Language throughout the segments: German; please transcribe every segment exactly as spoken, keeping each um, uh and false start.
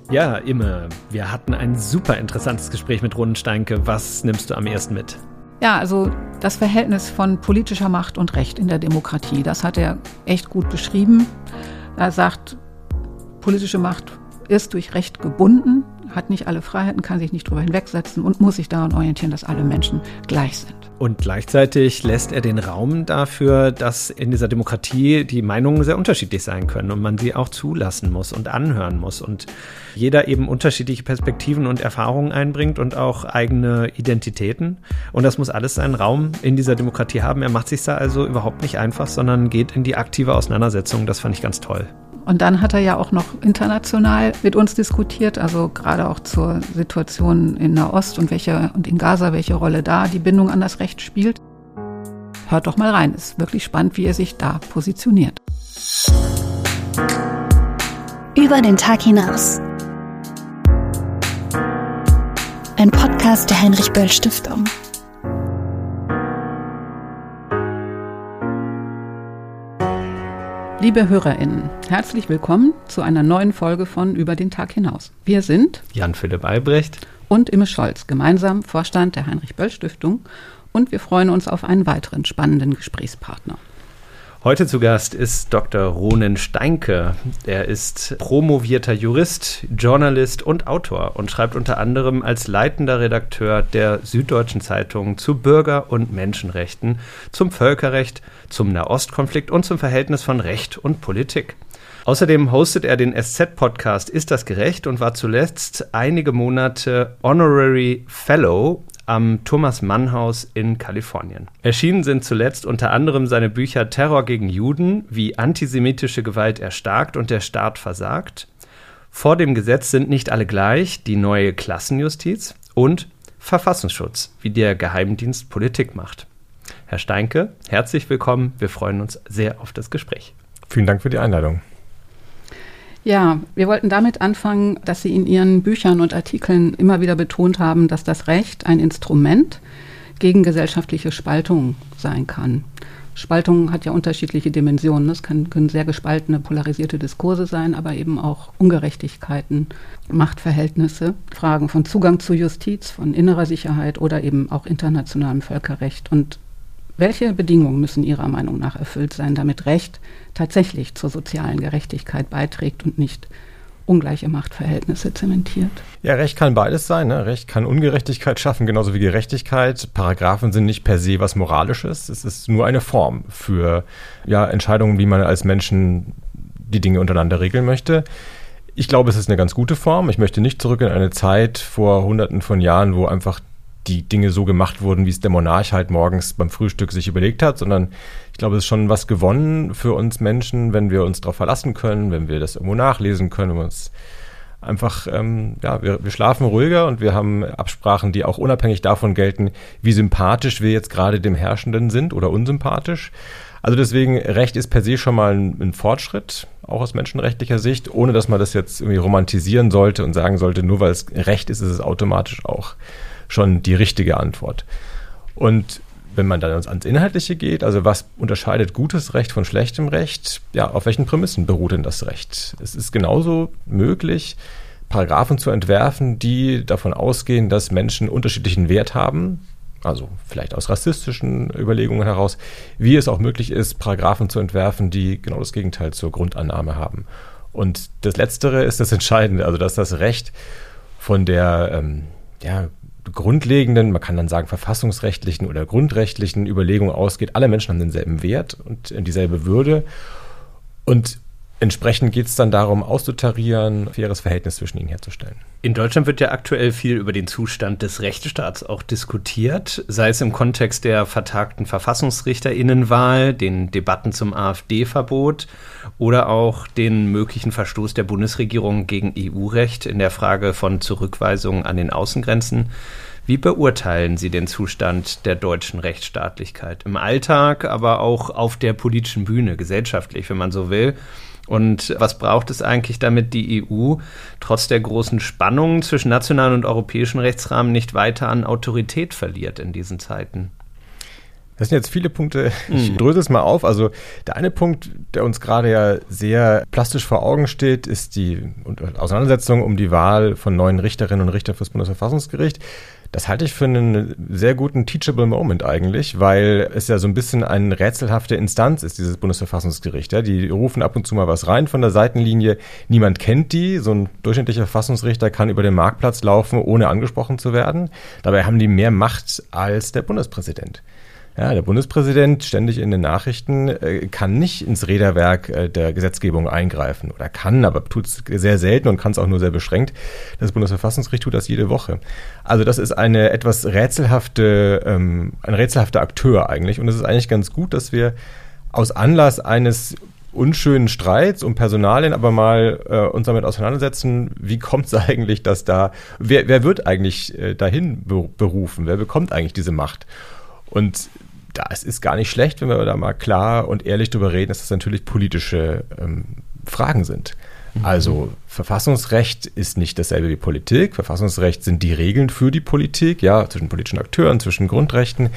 Ja, Imme, wir hatten ein super interessantes Gespräch mit Ronen Steinke. Was nimmst du am ersten mit? Ja, also das Verhältnis von politischer Macht und Recht in der Demokratie, das hat er echt gut beschrieben. Er sagt, politische Macht ist durch Recht gebunden, hat nicht alle Freiheiten, kann sich nicht drüber hinwegsetzen und muss sich daran orientieren, dass alle Menschen gleich sind. Und gleichzeitig lässt er den Raum dafür, dass in dieser Demokratie die Meinungen sehr unterschiedlich sein können und man sie auch zulassen muss und anhören muss und jeder eben unterschiedliche Perspektiven und Erfahrungen einbringt und auch eigene Identitäten. Und das muss alles seinen Raum in dieser Demokratie haben. Er macht sich da also überhaupt nicht einfach, sondern geht in die aktive Auseinandersetzung. Das fand ich ganz toll. Und dann hat er ja auch noch international mit uns diskutiert, also gerade auch zur Situation in Nahost und welche und in Gaza, welche Rolle da die Bindung an das Recht spielt. Hört doch mal rein, ist wirklich spannend, wie er sich da positioniert. Über den Tag hinaus. Ein Podcast der Heinrich-Böll-Stiftung. Liebe HörerInnen, herzlich willkommen zu einer neuen Folge von Über den Tag hinaus. Wir sind Jan-Philipp Albrecht und Imme Scholz, gemeinsam Vorstand der Heinrich-Böll-Stiftung, und wir freuen uns auf einen weiteren spannenden Gesprächspartner. Heute zu Gast ist Doktor Ronen Steinke. Er ist promovierter Jurist, Journalist und Autor und schreibt unter anderem als leitender Redakteur der Süddeutschen Zeitung zu Bürger- und Menschenrechten, zum Völkerrecht, zum Nahostkonflikt und zum Verhältnis von Recht und Politik. Außerdem hostet er den S Z-Podcast Ist das gerecht und war zuletzt einige Monate Honorary Fellow am Thomas-Mann-Haus in Kalifornien. Erschienen sind zuletzt unter anderem seine Bücher Terror gegen Juden, wie antisemitische Gewalt erstarkt und der Staat versagt, Vor dem Gesetz sind nicht alle gleich, die neue Klassenjustiz und Verfassungsschutz, wie der Geheimdienst Politik macht. Herr Steinke, herzlich willkommen. Wir freuen uns sehr auf das Gespräch. Vielen Dank für die Einladung. Ja, wir wollten damit anfangen, dass Sie in Ihren Büchern und Artikeln immer wieder betont haben, dass das Recht ein Instrument gegen gesellschaftliche Spaltung sein kann. Spaltung hat ja unterschiedliche Dimensionen. Es kann, können sehr gespaltene, polarisierte Diskurse sein, aber eben auch Ungerechtigkeiten, Machtverhältnisse, Fragen von Zugang zu Justiz, von innerer Sicherheit oder eben auch internationalem Völkerrecht. Und welche Bedingungen müssen Ihrer Meinung nach erfüllt sein, damit Recht tatsächlich zur sozialen Gerechtigkeit beiträgt und nicht ungleiche Machtverhältnisse zementiert? Ja, Recht kann beides sein. Ne? Recht kann Ungerechtigkeit schaffen, genauso wie Gerechtigkeit. Paragraphen sind nicht per se was Moralisches. Es ist nur eine Form für ja, Entscheidungen, wie man als Menschen die Dinge untereinander regeln möchte. Ich glaube, es ist eine ganz gute Form. Ich möchte nicht zurück in eine Zeit vor Hunderten von Jahren, wo einfach die Dinge so gemacht wurden, wie es der Monarch halt morgens beim Frühstück sich überlegt hat, sondern ich glaube, es ist schon was gewonnen für uns Menschen, wenn wir uns darauf verlassen können, wenn wir das irgendwo nachlesen können, wenn wir uns einfach, ähm, ja, wir, wir schlafen ruhiger und wir haben Absprachen, die auch unabhängig davon gelten, wie sympathisch wir jetzt gerade dem Herrschenden sind oder unsympathisch. Also deswegen, Recht ist per se schon mal ein, ein Fortschritt, auch aus menschenrechtlicher Sicht, ohne dass man das jetzt irgendwie romantisieren sollte und sagen sollte, nur weil es Recht ist, ist es automatisch auch schon die richtige Antwort. Und wenn man dann ans Inhaltliche geht, also was unterscheidet gutes Recht von schlechtem Recht? Ja, auf welchen Prämissen beruht denn das Recht? Es ist genauso möglich, Paragraphen zu entwerfen, die davon ausgehen, dass Menschen unterschiedlichen Wert haben, also vielleicht aus rassistischen Überlegungen heraus, wie es auch möglich ist, Paragraphen zu entwerfen, die genau das Gegenteil zur Grundannahme haben. Und das Letztere ist das Entscheidende, also dass das Recht von der ähm, ja, grundlegenden, man kann dann sagen verfassungsrechtlichen oder grundrechtlichen Überlegungen ausgeht. Alle Menschen haben denselben Wert und dieselbe Würde und entsprechend geht es dann darum, auszutarieren, ein faires Verhältnis zwischen ihnen herzustellen. In Deutschland wird ja aktuell viel über den Zustand des Rechtsstaats auch diskutiert, sei es im Kontext der vertagten VerfassungsrichterInnenwahl, den Debatten zum AfD-Verbot oder auch den möglichen Verstoß der Bundesregierung gegen E U-Recht in der Frage von Zurückweisungen an den Außengrenzen. Wie beurteilen Sie den Zustand der deutschen Rechtsstaatlichkeit im Alltag, aber auch auf der politischen Bühne, gesellschaftlich, wenn man so will? Und was braucht es eigentlich, damit die E U trotz der großen Spannungen zwischen nationalen und europäischen Rechtsrahmen nicht weiter an Autorität verliert in diesen Zeiten? Das sind jetzt viele Punkte. Ich mhm. dröse es mal auf. Also der eine Punkt, der uns gerade ja sehr plastisch vor Augen steht, ist die Auseinandersetzung um die Wahl von neuen Richterinnen und Richtern fürs Bundesverfassungsgericht. Das halte ich für einen sehr guten Teachable Moment eigentlich, weil es ja so ein bisschen eine rätselhafte Instanz ist, dieses Bundesverfassungsgericht. Ja, die rufen ab und zu mal was rein von der Seitenlinie. Niemand kennt die. So ein durchschnittlicher Verfassungsrichter kann über den Marktplatz laufen, ohne angesprochen zu werden. Dabei haben die mehr Macht als der Bundespräsident. Ja, der Bundespräsident, ständig in den Nachrichten, äh, kann nicht ins Räderwerk äh, der Gesetzgebung eingreifen. Oder kann, aber tut es sehr selten und kann es auch nur sehr beschränkt. Das Bundesverfassungsgericht tut das jede Woche. Also das ist eine etwas rätselhafte, ähm, ein rätselhafter Akteur eigentlich. Und es ist eigentlich ganz gut, dass wir aus Anlass eines unschönen Streits um Personalien aber mal äh, uns damit auseinandersetzen, wie kommt es eigentlich, dass da, wer, wer wird eigentlich äh, dahin berufen? Wer bekommt eigentlich diese Macht? Und das ist gar nicht schlecht, wenn wir da mal klar und ehrlich drüber reden, dass das natürlich politische ähm, Fragen sind. Mhm. Also Verfassungsrecht ist nicht dasselbe wie Politik. Verfassungsrecht sind die Regeln für die Politik, ja, zwischen politischen Akteuren, zwischen Grundrechten.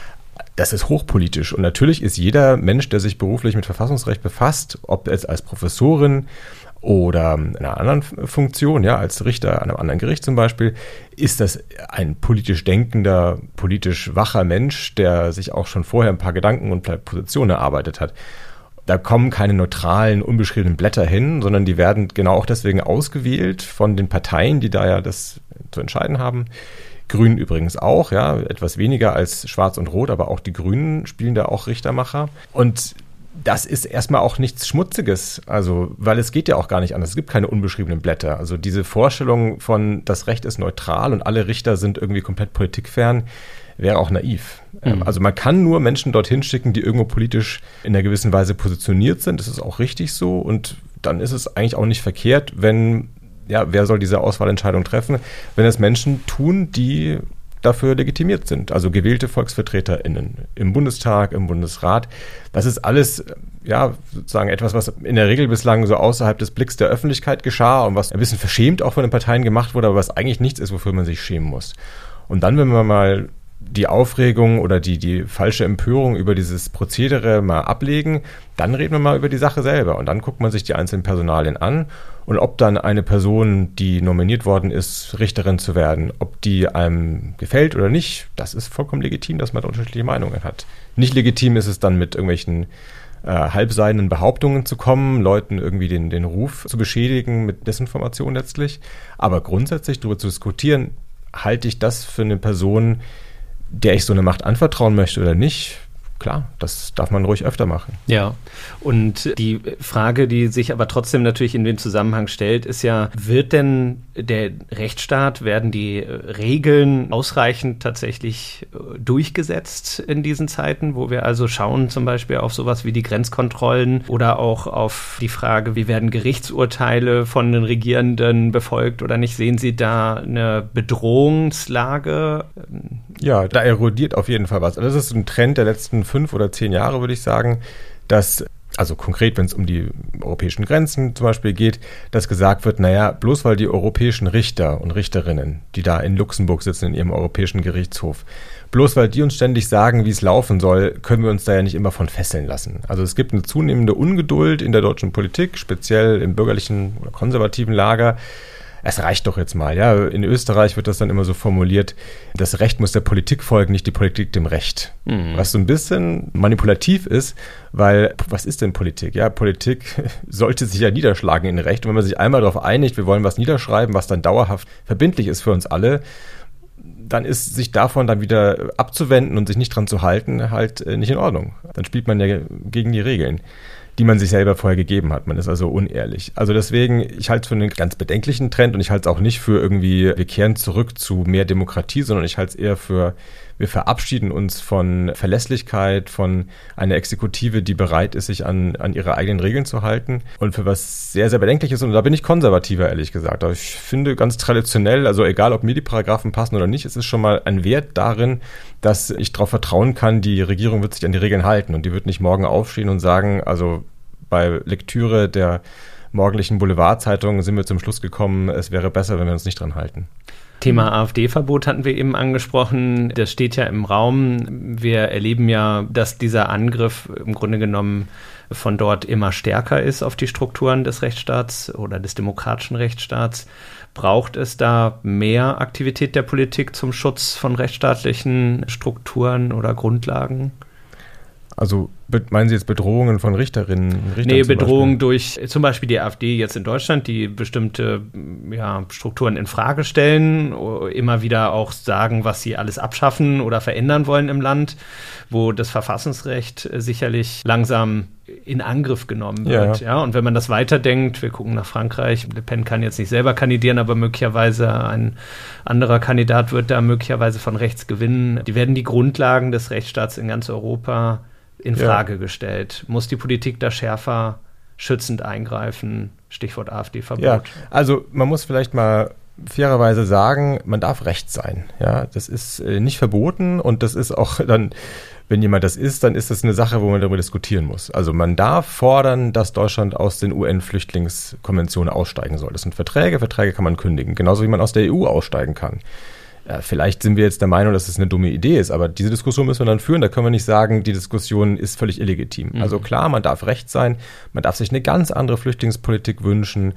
Das ist hochpolitisch. Und natürlich ist jeder Mensch, der sich beruflich mit Verfassungsrecht befasst, ob es als Professorin oder in einer anderen Funktion, ja, als Richter an einem anderen Gericht zum Beispiel, ist das ein politisch denkender, politisch wacher Mensch, der sich auch schon vorher ein paar Gedanken und Positionen erarbeitet hat. Da kommen keine neutralen, unbeschriebenen Blätter hin, sondern die werden genau auch deswegen ausgewählt von den Parteien, die da ja das zu entscheiden haben. Grünen übrigens auch, ja, etwas weniger als Schwarz und Rot, aber auch die Grünen spielen da auch Richtermacher. Und das ist erstmal auch nichts Schmutziges, also weil es geht ja auch gar nicht anders. Es gibt keine unbeschriebenen Blätter. Also diese Vorstellung von, das Recht ist neutral und alle Richter sind irgendwie komplett politikfern, wäre auch naiv. Mhm. Also man kann nur Menschen dorthin schicken, die irgendwo politisch in einer gewissen Weise positioniert sind. Das ist auch richtig so. Und dann ist es eigentlich auch nicht verkehrt, wenn, ja, wer soll diese Auswahlentscheidung treffen, wenn es Menschen tun, die dafür legitimiert sind, also gewählte VolksvertreterInnen im Bundestag, im Bundesrat. Das ist alles, ja, sozusagen etwas, was in der Regel bislang so außerhalb des Blicks der Öffentlichkeit geschah und was ein bisschen verschämt auch von den Parteien gemacht wurde, aber was eigentlich nichts ist, wofür man sich schämen muss. Und dann, wenn man mal die Aufregung oder die, die falsche Empörung über dieses Prozedere mal ablegen, dann reden wir mal über die Sache selber und dann guckt man sich die einzelnen Personalien an und ob dann eine Person, die nominiert worden ist, Richterin zu werden, ob die einem gefällt oder nicht, das ist vollkommen legitim, dass man da unterschiedliche Meinungen hat. Nicht legitim ist es dann mit irgendwelchen äh, halbseidenen Behauptungen zu kommen, Leuten irgendwie den, den Ruf zu beschädigen mit Desinformation letztlich, aber grundsätzlich darüber zu diskutieren, halte ich das für eine Person, der ich so eine Macht anvertrauen möchte oder nicht, klar, das darf man ruhig öfter machen. Ja, und die Frage, die sich aber trotzdem natürlich in den Zusammenhang stellt, ist ja, wird denn der Rechtsstaat, werden die Regeln ausreichend tatsächlich durchgesetzt in diesen Zeiten, wo wir also schauen zum Beispiel auf sowas wie die Grenzkontrollen oder auch auf die Frage, wie werden Gerichtsurteile von den Regierenden befolgt oder nicht? Sehen Sie da eine Bedrohungslage? Ja, da erodiert auf jeden Fall was. Also das ist ein Trend der letzten fünf oder zehn Jahre, würde ich sagen, dass, also konkret, wenn es um die europäischen Grenzen zum Beispiel geht, dass gesagt wird, naja, bloß weil die europäischen Richter und Richterinnen, die da in Luxemburg sitzen, in ihrem europäischen Gerichtshof, bloß weil die uns ständig sagen, wie es laufen soll, können wir uns da ja nicht immer von fesseln lassen. Also es gibt eine zunehmende Ungeduld in der deutschen Politik, speziell im bürgerlichen oder konservativen Lager. Es reicht doch jetzt mal, ja. In Österreich wird das dann immer so formuliert, das Recht muss der Politik folgen, nicht die Politik dem Recht. Mhm. Was so ein bisschen manipulativ ist, weil, was ist denn Politik? Ja, Politik sollte sich ja niederschlagen in Recht. Und wenn man sich einmal darauf einigt, wir wollen was niederschreiben, was dann dauerhaft verbindlich ist für uns alle, dann ist sich davon dann wieder abzuwenden und sich nicht dran zu halten, halt nicht in Ordnung. Dann spielt man ja gegen die Regeln, die man sich selber vorher gegeben hat. Man ist also unehrlich. Also deswegen, ich halte es für einen ganz bedenklichen Trend und ich halte es auch nicht für irgendwie, wir kehren zurück zu mehr Demokratie, sondern ich halte es eher für, wir verabschieden uns von Verlässlichkeit, von einer Exekutive, die bereit ist, sich an, an ihre eigenen Regeln zu halten und für was sehr, sehr Bedenkliches. Und da bin ich konservativer, ehrlich gesagt. Aber ich finde ganz traditionell, also egal, ob mir die Paragraphen passen oder nicht, es ist schon mal ein Wert darin, dass ich darauf vertrauen kann, die Regierung wird sich an die Regeln halten und die wird nicht morgen aufstehen und sagen, also bei Lektüre der morgendlichen Boulevardzeitung sind wir zum Schluss gekommen, es wäre besser, wenn wir uns nicht dran halten. Thema AfD-Verbot hatten wir eben angesprochen. Das steht ja im Raum. Wir erleben ja, dass dieser Angriff im Grunde genommen von dort immer stärker ist auf die Strukturen des Rechtsstaats oder des demokratischen Rechtsstaats. Braucht es da mehr Aktivität der Politik zum Schutz von rechtsstaatlichen Strukturen oder Grundlagen? Also meinen Sie jetzt Bedrohungen von Richterinnen? Richtern nee, Bedrohungen durch zum Beispiel die AfD jetzt in Deutschland, die bestimmte ja, Strukturen in Frage stellen, immer wieder auch sagen, was sie alles abschaffen oder verändern wollen im Land, wo das Verfassungsrecht sicherlich langsam in Angriff genommen wird. Ja, ja. Und wenn man das weiterdenkt, wir gucken nach Frankreich, Le Pen kann jetzt nicht selber kandidieren, aber möglicherweise ein anderer Kandidat wird da möglicherweise von rechts gewinnen. Die werden die Grundlagen des Rechtsstaats in ganz Europa in Frage ja. gestellt. Muss die Politik da schärfer schützend eingreifen? Stichwort AfD-Verbot. Ja, also man muss vielleicht mal fairerweise sagen, man darf rechts sein. Ja, das ist äh, nicht verboten und das ist auch dann, wenn jemand das ist, dann ist das eine Sache, wo man darüber diskutieren muss. Also man darf fordern, dass Deutschland aus den U N-Flüchtlingskonventionen aussteigen soll. Das sind Verträge, Verträge kann man kündigen, genauso wie man aus der E U aussteigen kann. Ja, vielleicht sind wir jetzt der Meinung, dass es eine dumme Idee ist, aber diese Diskussion müssen wir dann führen. Da können wir nicht sagen, die Diskussion ist völlig illegitim. Mhm. Also klar, man darf rechts sein, man darf sich eine ganz andere Flüchtlingspolitik wünschen.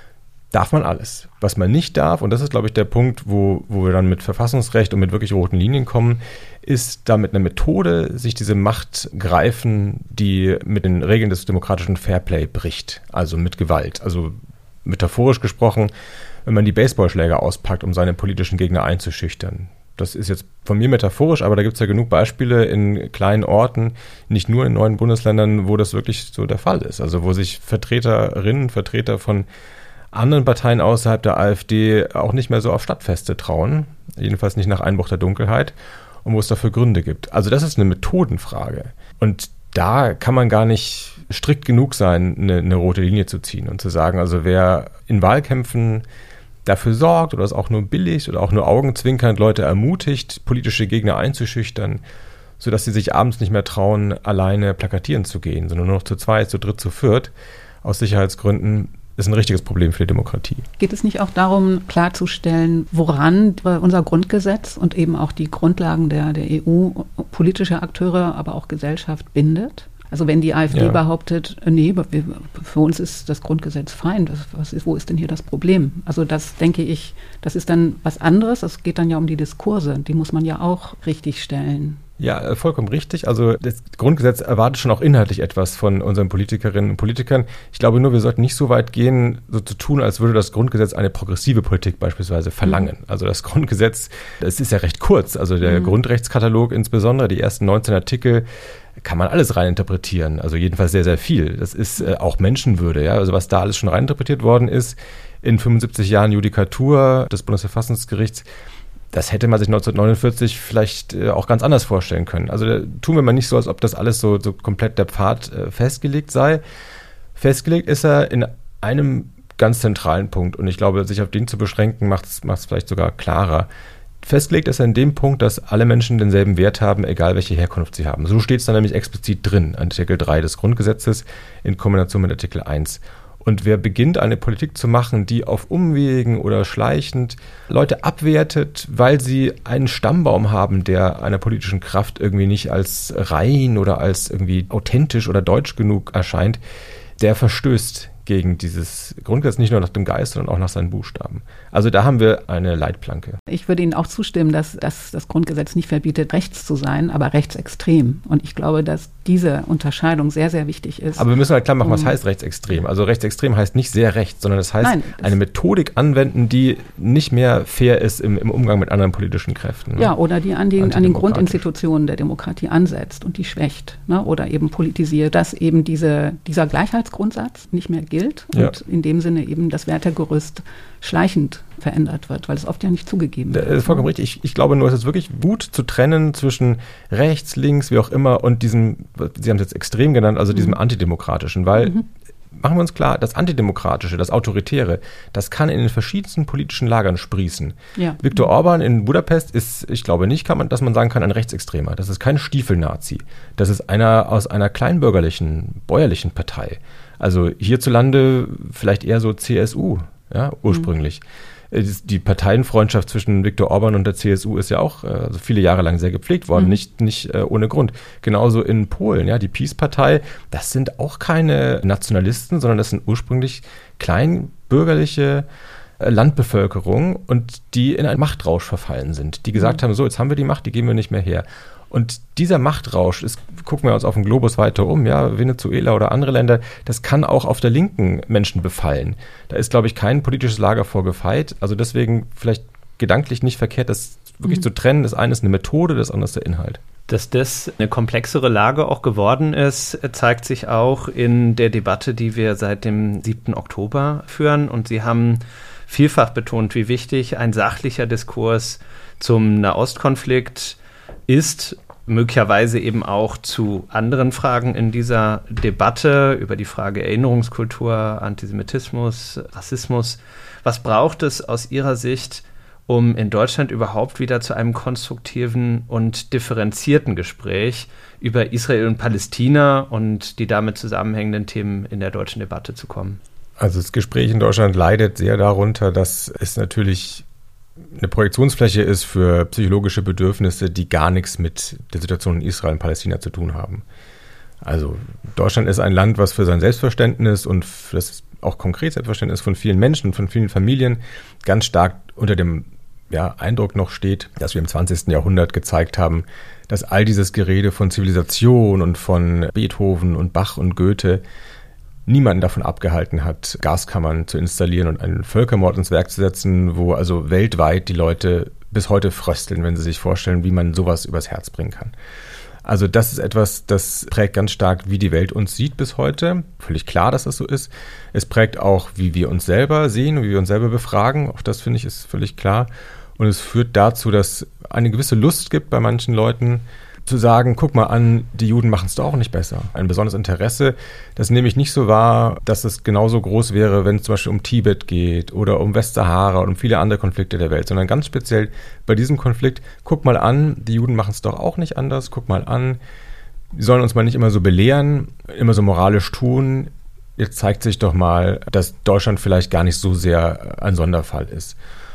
Darf man alles. Was man nicht darf, und das ist, glaube ich, der Punkt, wo, wo wir dann mit Verfassungsrecht und mit wirklich roten Linien kommen, ist da mit einer Methode sich diese Macht greifen, die mit den Regeln des demokratischen Fairplay bricht, also mit Gewalt. Also metaphorisch gesprochen, wenn man die Baseballschläger auspackt, um seine politischen Gegner einzuschüchtern. Das ist jetzt von mir metaphorisch, aber da gibt es ja genug Beispiele in kleinen Orten, nicht nur in neuen Bundesländern, wo das wirklich so der Fall ist. Also wo sich Vertreterinnen, Vertreter von anderen Parteien außerhalb der AfD auch nicht mehr so auf Stadtfeste trauen, jedenfalls nicht nach Einbruch der Dunkelheit, und wo es dafür Gründe gibt. Also das ist eine Methodenfrage. Und da kann man gar nicht strikt genug sein, eine, eine rote Linie zu ziehen und zu sagen, also wer in Wahlkämpfen dafür sorgt oder es auch nur billig oder auch nur augenzwinkernd Leute ermutigt, politische Gegner einzuschüchtern, sodass sie sich abends nicht mehr trauen, alleine plakatieren zu gehen, sondern nur noch zu zweit, zu dritt, zu viert, aus Sicherheitsgründen, ist ein richtiges Problem für die Demokratie. Geht es nicht auch darum, klarzustellen, woran unser Grundgesetz und eben auch die Grundlagen der, der E U politische Akteure, aber auch Gesellschaft bindet? Also wenn die AfD ja. behauptet, nee, für uns ist das Grundgesetz fein, das, was ist, wo ist denn hier das Problem? Also das denke ich, das ist dann was anderes, es geht dann ja um die Diskurse, die muss man ja auch richtig stellen. Ja, vollkommen richtig. Also das Grundgesetz erwartet schon auch inhaltlich etwas von unseren Politikerinnen und Politikern. Ich glaube nur, wir sollten nicht so weit gehen, so zu tun, als würde das Grundgesetz eine progressive Politik beispielsweise verlangen. Mhm. Also das Grundgesetz, das ist ja recht kurz. Also der mhm. Grundrechtskatalog insbesondere, die ersten neunzehn Artikel, kann man alles reininterpretieren. Also jedenfalls sehr, sehr viel. Das ist äh, auch Menschenwürde. Ja? Also was da alles schon reininterpretiert worden ist in fünfundsiebzig Jahren Judikatur des Bundesverfassungsgerichts, das hätte man sich neunzehnhundertneunundvierzig vielleicht äh, auch ganz anders vorstellen können. Also da tun wir mal nicht so, als ob das alles so, so komplett der Pfad äh, festgelegt sei. Festgelegt ist er in einem ganz zentralen Punkt. Und ich glaube, sich auf den zu beschränken, macht es vielleicht sogar klarer. Festgelegt ist er in dem Punkt, dass alle Menschen denselben Wert haben, egal welche Herkunft sie haben. So steht es dann nämlich explizit drin, Artikel drei des Grundgesetzes in Kombination mit Artikel eins. Und wer beginnt, eine Politik zu machen, die auf Umwegen oder schleichend Leute abwertet, weil sie einen Stammbaum haben, der einer politischen Kraft irgendwie nicht als rein oder als irgendwie authentisch oder deutsch genug erscheint, der verstößt gegen dieses Grundgesetz, nicht nur nach dem Geist, sondern auch nach seinen Buchstaben. Also da haben wir eine Leitplanke. Ich würde Ihnen auch zustimmen, dass, dass das Grundgesetz nicht verbietet, rechts zu sein, aber rechtsextrem. Und ich glaube, dass diese Unterscheidung sehr, sehr wichtig ist. Aber wir müssen halt klar machen, was heißt rechtsextrem? Also rechtsextrem heißt nicht sehr rechts, sondern es heißt Nein, eine Methodik anwenden, die nicht mehr fair ist im, im Umgang mit anderen politischen Kräften. Ne? Ja, oder die an den, an den Grundinstitutionen der Demokratie ansetzt und die schwächt. Ne? Oder eben politisiert, dass eben diese, dieser Gleichheitsgrundsatz nicht mehr gilt. Und ja. in dem Sinne eben das Wertegerüst schleichend verändert wird, weil es oft ja nicht zugegeben wird. Das ist vollkommen richtig. Ich, ich glaube nur, es ist wirklich gut zu trennen zwischen rechts, links, wie auch immer, und diesem, Sie haben es jetzt extrem genannt, also diesem mhm. antidemokratischen, weil, mhm. machen wir uns klar, das Antidemokratische, das Autoritäre, das kann in den verschiedensten politischen Lagern sprießen. Ja. Viktor mhm. Orban in Budapest ist, ich glaube nicht, kann man, dass man sagen kann, ein Rechtsextremer. Das ist kein Stiefelnazi. Das ist einer aus einer kleinbürgerlichen, bäuerlichen Partei. Also hierzulande vielleicht eher so C S U. ja, ursprünglich. Mhm. Die Parteienfreundschaft zwischen Viktor Orban und der C S U ist ja auch also viele Jahre lang sehr gepflegt worden, mhm. nicht, nicht äh, ohne Grund. Genauso in Polen, ja, die PiS-Partei, das sind auch keine Nationalisten, sondern das sind ursprünglich kleinbürgerliche äh, Landbevölkerung und die in einen Machtrausch verfallen sind, die gesagt mhm. haben, so, jetzt haben wir die Macht, die geben wir nicht mehr her. Und dieser Machtrausch, ist, gucken wir uns auf dem Globus weiter um, ja, Venezuela oder andere Länder, das kann auch auf der Linken Menschen befallen. Da ist, glaube ich, kein politisches Lager vorgefeit. Also deswegen vielleicht gedanklich nicht verkehrt, das wirklich mhm. zu trennen. Das eine ist eine Methode, das andere ist der Inhalt. Dass das eine komplexere Lage auch geworden ist, zeigt sich auch in der Debatte, die wir seit dem siebten Oktober führen. Und Sie haben vielfach betont, wie wichtig ein sachlicher Diskurs zum Nahostkonflikt ist, möglicherweise eben auch zu anderen Fragen in dieser Debatte über die Frage Erinnerungskultur, Antisemitismus, Rassismus. Was braucht es aus Ihrer Sicht, um in Deutschland überhaupt wieder zu einem konstruktiven und differenzierten Gespräch über Israel und Palästina und die damit zusammenhängenden Themen in der deutschen Debatte zu kommen? Also das Gespräch in Deutschland leidet sehr darunter, dass es natürlich eine Projektionsfläche ist für psychologische Bedürfnisse, die gar nichts mit der Situation in Israel und Palästina zu tun haben. Also Deutschland ist ein Land, was für sein Selbstverständnis und für das auch konkret Selbstverständnis von vielen Menschen, von vielen Familien ganz stark unter dem ja, Eindruck noch steht, dass wir im zwanzigsten Jahrhundert gezeigt haben, dass all dieses Gerede von Zivilisation und von Beethoven und Bach und Goethe niemanden davon abgehalten hat, Gaskammern zu installieren und einen Völkermord ins Werk zu setzen, wo also weltweit die Leute bis heute frösteln, wenn sie sich vorstellen, wie man sowas übers Herz bringen kann. Also das ist etwas, das prägt ganz stark, wie die Welt uns sieht bis heute. Völlig klar, dass das so ist. Es prägt auch, wie wir uns selber sehen und wie wir uns selber befragen. Auch das, finde ich, ist völlig klar. Und es führt dazu, dass eine gewisse Lust gibt bei manchen Leuten, zu sagen, guck mal an, die Juden machen es doch auch nicht besser. Ein besonderes Interesse, das nehme ich nicht so wahr, dass es genauso groß wäre, wenn es zum Beispiel um Tibet geht oder um Westsahara und um viele andere Konflikte der Welt, sondern ganz speziell bei diesem Konflikt, guck mal an, die Juden machen es doch auch nicht anders, guck mal an, die sollen uns mal nicht immer so belehren, immer so moralisch tun. Jetzt zeigt sich doch mal, dass Deutschland vielleicht gar nicht so sehr ein Sonderfall ist.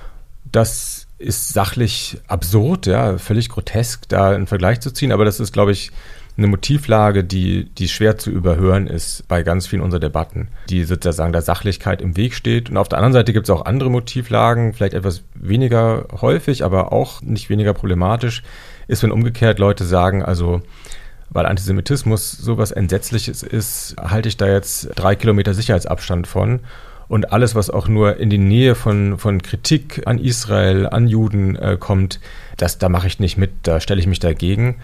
Das ist sachlich absurd, ja, völlig grotesk, da einen Vergleich zu ziehen, aber das ist, glaube ich, eine Motivlage, die, die schwer zu überhören ist bei ganz vielen unserer Debatten, die sozusagen der Sachlichkeit im Weg steht. Und auf der anderen Seite gibt es auch andere Motivlagen, vielleicht etwas weniger häufig, aber auch nicht weniger problematisch, ist, wenn umgekehrt Leute sagen, also weil Antisemitismus sowas Entsetzliches ist, halte ich da jetzt drei Kilometer Sicherheitsabstand von. Und alles, was auch nur in die Nähe von, von Kritik an Israel, an Juden äh, kommt, das, da mache ich nicht mit, da stelle ich mich dagegen.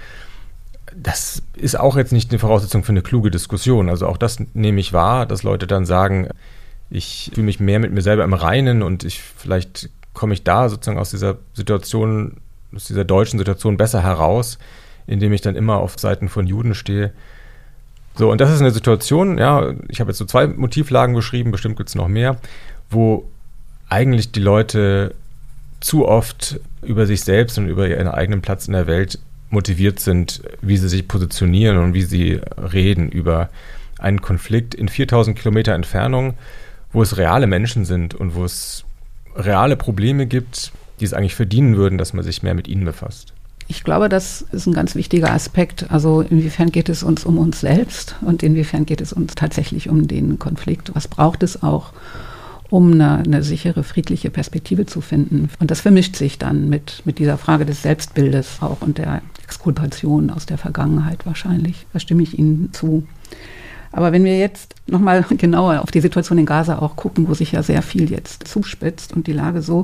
Das ist auch jetzt nicht eine Voraussetzung für eine kluge Diskussion. Also auch das nehme ich wahr, dass Leute dann sagen, ich fühle mich mehr mit mir selber im Reinen und ich vielleicht komme ich da sozusagen aus dieser Situation, aus dieser deutschen Situation besser heraus, indem ich dann immer auf Seiten von Juden stehe. So, und das ist eine Situation, ja, ich habe jetzt so zwei Motivlagen beschrieben, bestimmt gibt es noch mehr, wo eigentlich die Leute zu oft über sich selbst und über ihren eigenen Platz in der Welt motiviert sind, wie sie sich positionieren und wie sie reden über einen Konflikt in viertausend Kilometer Entfernung, wo es reale Menschen sind und wo es reale Probleme gibt, die es eigentlich verdienen würden, dass man sich mehr mit ihnen befasst. Ich glaube, das ist ein ganz wichtiger Aspekt. Also inwiefern geht es uns um uns selbst und inwiefern geht es uns tatsächlich um den Konflikt? Was braucht es auch, um eine, eine sichere, friedliche Perspektive zu finden? Und das vermischt sich dann mit, mit dieser Frage des Selbstbildes auch und der Exkulpation aus der Vergangenheit wahrscheinlich. Da stimme ich Ihnen zu. Aber wenn wir jetzt nochmal genauer auf die Situation in Gaza auch gucken, wo sich ja sehr viel jetzt zuspitzt und die Lage so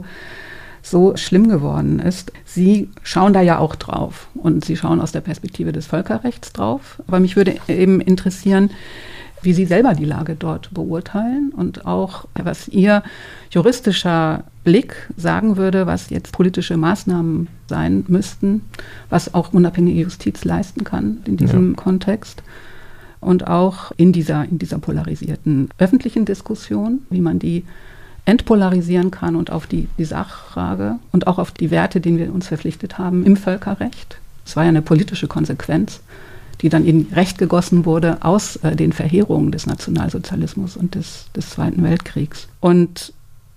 so schlimm geworden ist. Sie schauen da ja auch drauf und Sie schauen aus der Perspektive des Völkerrechts drauf. Aber mich würde eben interessieren, wie Sie selber die Lage dort beurteilen und auch, was Ihr juristischer Blick sagen würde, was jetzt politische Maßnahmen sein müssten, was auch unabhängige Justiz leisten kann in diesem ja. Kontext. Und auch in dieser, in dieser polarisierten öffentlichen Diskussion, wie man die entpolarisieren kann und auf die, die Sachfrage und auch auf die Werte, denen wir uns verpflichtet haben im Völkerrecht. Es war ja eine politische Konsequenz, die dann in Recht gegossen wurde aus äh, den Verheerungen des Nationalsozialismus und des, des Zweiten Weltkriegs. Und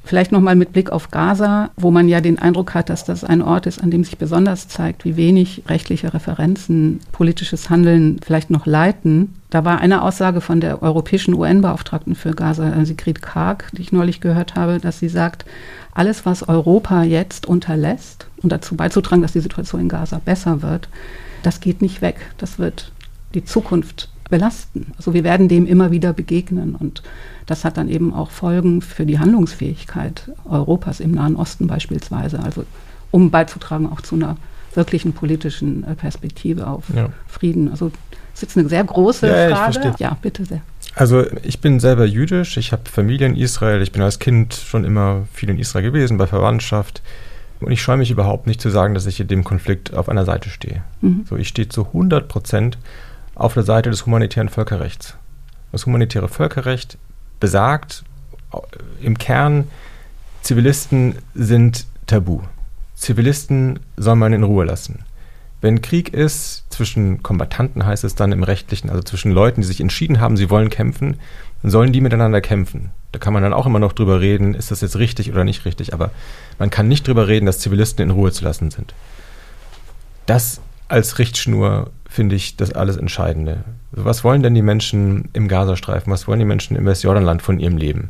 Vielleicht nochmal mit Blick auf Gaza, wo man ja den Eindruck hat, dass das ein Ort ist, an dem sich besonders zeigt, wie wenig rechtliche Referenzen politisches Handeln vielleicht noch leiten. Da war eine Aussage von der europäischen U N-Beauftragten für Gaza, Sigrid Kaag, die ich neulich gehört habe, dass sie sagt, alles, was Europa jetzt unterlässt, um dazu beizutragen, dass die Situation in Gaza besser wird, das geht nicht weg. Das wird die Zukunft belasten. Also wir werden dem immer wieder begegnen und das hat dann eben auch Folgen für die Handlungsfähigkeit Europas im Nahen Osten beispielsweise, also um beizutragen auch zu einer wirklichen politischen Perspektive auf ja. Frieden. Also das ist jetzt eine sehr große ja, Frage. Ja, bitte sehr. Also ich bin selber jüdisch, ich habe Familie in Israel, ich bin als Kind schon immer viel in Israel gewesen, bei Verwandtschaft. Und ich scheue mich überhaupt nicht zu sagen, dass ich in dem Konflikt auf einer Seite stehe. Mhm. So, ich stehe zu hundert Prozent auf der Seite des humanitären Völkerrechts. Das humanitäre Völkerrecht besagt im Kern, Zivilisten sind tabu. Zivilisten soll man in Ruhe lassen. Wenn Krieg ist, zwischen Kombattanten heißt es dann im Rechtlichen, also zwischen Leuten, die sich entschieden haben, sie wollen kämpfen, dann sollen die miteinander kämpfen. Da kann man dann auch immer noch drüber reden, ist das jetzt richtig oder nicht richtig, aber man kann nicht drüber reden, dass Zivilisten in Ruhe zu lassen sind. Das als Richtschnur finde ich das alles Entscheidende. Was wollen denn die Menschen im Gazastreifen, was wollen die Menschen im Westjordanland von ihrem Leben?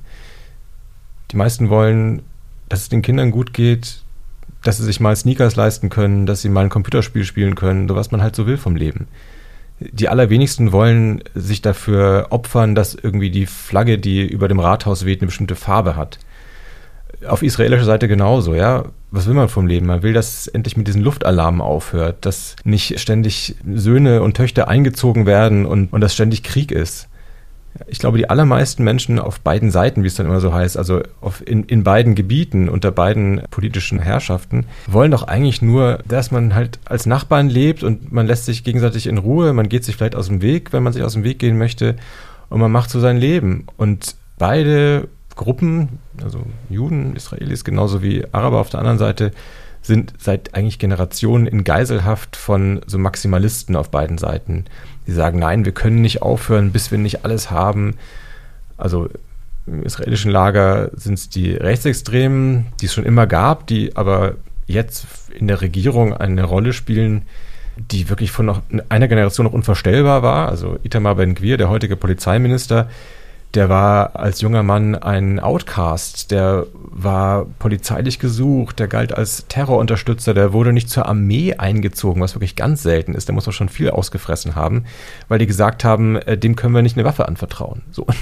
Die meisten wollen, dass es den Kindern gut geht, dass sie sich mal Sneakers leisten können, dass sie mal ein Computerspiel spielen können, so was man halt so will vom Leben. Die allerwenigsten wollen sich dafür opfern, dass irgendwie die Flagge, die über dem Rathaus weht, eine bestimmte Farbe hat. Auf israelischer Seite genauso, ja. Was will man vom Leben? Man will, dass es endlich mit diesen Luftalarmen aufhört, dass nicht ständig Söhne und Töchter eingezogen werden und, und dass ständig Krieg ist. Ich glaube, die allermeisten Menschen auf beiden Seiten, wie es dann immer so heißt, also auf, in, in beiden Gebieten unter beiden politischen Herrschaften, wollen doch eigentlich nur, dass man halt als Nachbarn lebt und man lässt sich gegenseitig in Ruhe, man geht sich vielleicht aus dem Weg, wenn man sich aus dem Weg gehen möchte und man macht so sein Leben. Und beide Gruppen, also Juden, Israelis, genauso wie Araber auf der anderen Seite, sind seit eigentlich Generationen in Geiselhaft von so Maximalisten auf beiden Seiten. Die sagen, nein, wir können nicht aufhören, bis wir nicht alles haben. Also im israelischen Lager sind es die Rechtsextremen, die es schon immer gab, die aber jetzt in der Regierung eine Rolle spielen, die wirklich von noch einer Generation noch unvorstellbar war. Also Itamar Ben-Gvir, der heutige Polizeiminister, der war als junger Mann ein Outcast, der war polizeilich gesucht, der galt als Terrorunterstützer, der wurde nicht zur Armee eingezogen, was wirklich ganz selten ist, der muss auch schon viel ausgefressen haben, weil die gesagt haben, dem können wir nicht eine Waffe anvertrauen. So, und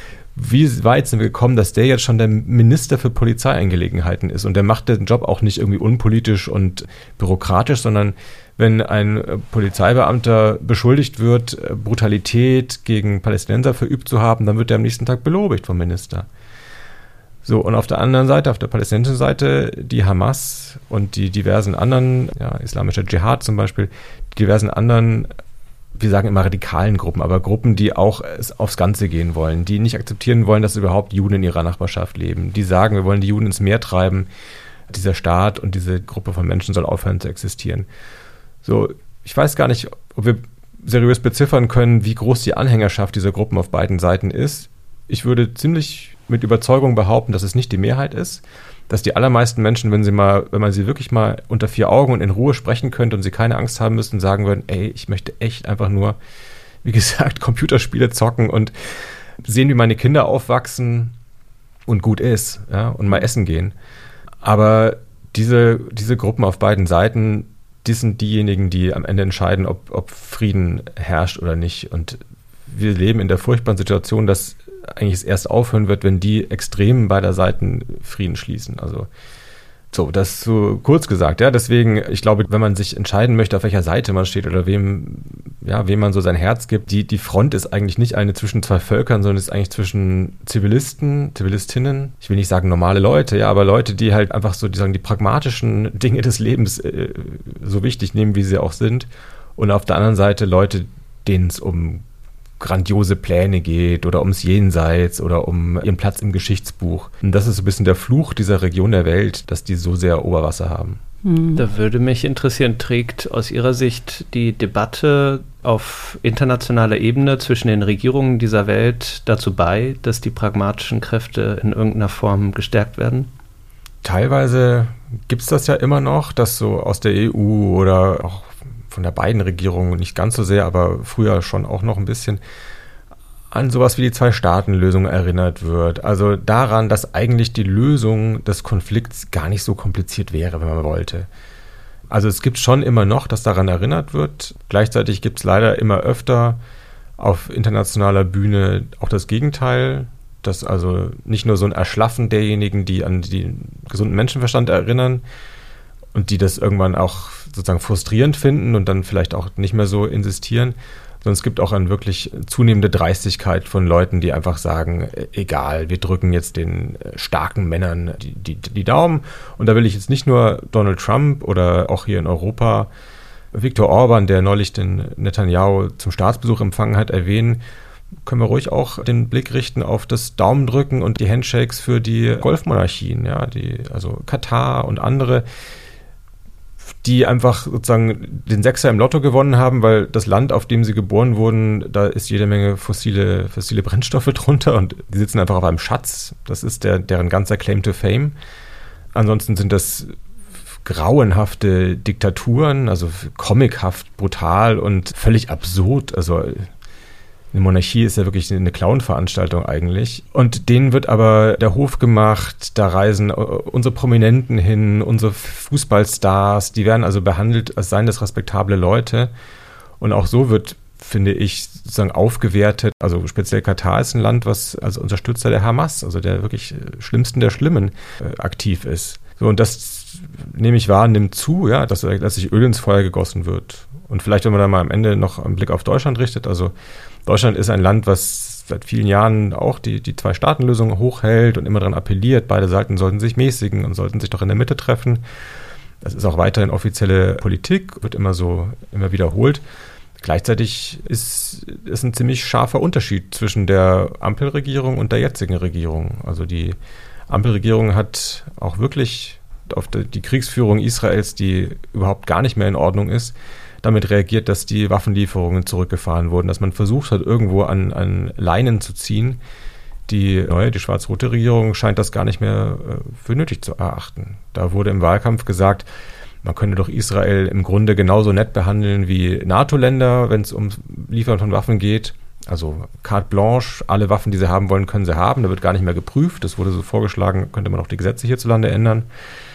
wie weit sind wir gekommen, dass der jetzt schon der Minister für Polizeiangelegenheiten ist und der macht den Job auch nicht irgendwie unpolitisch und bürokratisch, sondern wenn ein Polizeibeamter beschuldigt wird, Brutalität gegen Palästinenser verübt zu haben, dann wird er am nächsten Tag belobigt vom Minister. So, und auf der anderen Seite, auf der palästinensischen Seite, die Hamas und die diversen anderen, ja, islamischer Dschihad zum Beispiel, die diversen anderen, wir sagen immer radikalen Gruppen, aber Gruppen, die auch aufs Ganze gehen wollen, die nicht akzeptieren wollen, dass überhaupt Juden in ihrer Nachbarschaft leben, die sagen, wir wollen die Juden ins Meer treiben, dieser Staat und diese Gruppe von Menschen soll aufhören zu existieren. So, ich weiß gar nicht, ob wir seriös beziffern können, wie groß die Anhängerschaft dieser Gruppen auf beiden Seiten ist. Ich würde ziemlich mit Überzeugung behaupten, dass es nicht die Mehrheit ist, dass die allermeisten Menschen, wenn sie mal, wenn man sie wirklich mal unter vier Augen und in Ruhe sprechen könnte und sie keine Angst haben müssten, sagen würden, ey, ich möchte echt einfach nur, wie gesagt, Computerspiele zocken und sehen, wie meine Kinder aufwachsen und gut ist, ja, und mal essen gehen. Aber diese, diese Gruppen auf beiden Seiten, die sind diejenigen, die am Ende entscheiden, ob, ob Frieden herrscht oder nicht. Und wir leben in der furchtbaren Situation, dass eigentlich es erst aufhören wird, wenn die Extremen beider Seiten Frieden schließen. Also so, das so kurz gesagt. Ja, deswegen, ich glaube, wenn man sich entscheiden möchte, auf welcher Seite man steht oder wem, ja, wem man so sein Herz gibt, die, die Front ist eigentlich nicht eine zwischen zwei Völkern, sondern ist eigentlich zwischen Zivilisten, Zivilistinnen. Ich will nicht sagen normale Leute, ja, aber Leute, die halt einfach so, die sagen, die pragmatischen Dinge des Lebens äh, so wichtig nehmen, wie sie auch sind. Und auf der anderen Seite Leute, denen es um grandiose Pläne geht oder ums Jenseits oder um ihren Platz im Geschichtsbuch. Und das ist so ein bisschen der Fluch dieser Region der Welt, dass die so sehr Oberwasser haben. Da würde mich interessieren, trägt aus Ihrer Sicht die Debatte auf internationaler Ebene zwischen den Regierungen dieser Welt dazu bei, dass die pragmatischen Kräfte in irgendeiner Form gestärkt werden? Teilweise gibt es das ja immer noch, dass so aus der E U oder auch von der beiden Regierungen, nicht ganz so sehr, aber früher schon auch noch ein bisschen, an sowas wie die Zwei-Staaten-Lösung erinnert wird. Also daran, dass eigentlich die Lösung des Konflikts gar nicht so kompliziert wäre, wenn man wollte. Also es gibt schon immer noch, dass daran erinnert wird. Gleichzeitig gibt es leider immer öfter auf internationaler Bühne auch das Gegenteil, dass also nicht nur so ein Erschlaffen derjenigen, die an den gesunden Menschenverstand erinnern und die das irgendwann auch sozusagen frustrierend finden und dann vielleicht auch nicht mehr so insistieren, sondern es gibt auch eine wirklich zunehmende Dreistigkeit von Leuten, die einfach sagen, egal, wir drücken jetzt den starken Männern die, die, die Daumen. Und da will ich jetzt nicht nur Donald Trump oder auch hier in Europa Viktor Orban, der neulich den Netanyahu zum Staatsbesuch empfangen hat, erwähnen, können wir ruhig auch den Blick richten auf das Daumendrücken und die Handshakes für die Golfmonarchien, ja, die, also Katar und andere, die einfach sozusagen den Sechser im Lotto gewonnen haben, weil das Land, auf dem sie geboren wurden, da ist jede Menge fossile, fossile Brennstoffe drunter und die sitzen einfach auf einem Schatz. Das ist der, deren ganzer Claim to Fame. Ansonsten sind das grauenhafte Diktaturen, also comichaft, brutal und völlig absurd. Also eine Monarchie ist ja wirklich eine Clown-Veranstaltung eigentlich. Und denen wird aber der Hof gemacht, da reisen unsere Prominenten hin, unsere Fußballstars, die werden also behandelt, als seien das respektable Leute. Und auch so wird, finde ich, sozusagen aufgewertet. Also speziell Katar ist ein Land, was als Unterstützer der Hamas, also der wirklich Schlimmsten der Schlimmen, äh, aktiv ist. So, und das nehme ich wahr, nimmt zu, ja, dass, dass sich Öl ins Feuer gegossen wird. Und vielleicht, wenn man dann mal am Ende noch einen Blick auf Deutschland richtet, also Deutschland ist ein Land, was seit vielen Jahren auch die, die Zwei-Staaten-Lösung hochhält und immer daran appelliert, beide Seiten sollten sich mäßigen und sollten sich doch in der Mitte treffen. Das ist auch weiterhin offizielle Politik, wird immer so, immer wiederholt. Gleichzeitig ist es ein ziemlich scharfer Unterschied zwischen der Ampelregierung und der jetzigen Regierung. Also die Ampelregierung hat auch wirklich auf die Kriegsführung Israels, die überhaupt gar nicht mehr in Ordnung ist, damit reagiert, dass die Waffenlieferungen zurückgefahren wurden, dass man versucht hat, irgendwo an, an Leinen zu ziehen. Die neue, die schwarz-rote Regierung scheint das gar nicht mehr äh, für nötig zu erachten. Da wurde im Wahlkampf gesagt, man könne doch Israel im Grunde genauso nett behandeln wie NATO-Länder, wenn es um Liefern von Waffen geht. Also carte blanche, alle Waffen, die sie haben wollen, können sie haben. Da wird gar nicht mehr geprüft. Das wurde so vorgeschlagen, könnte man auch die Gesetze hierzulande ändern.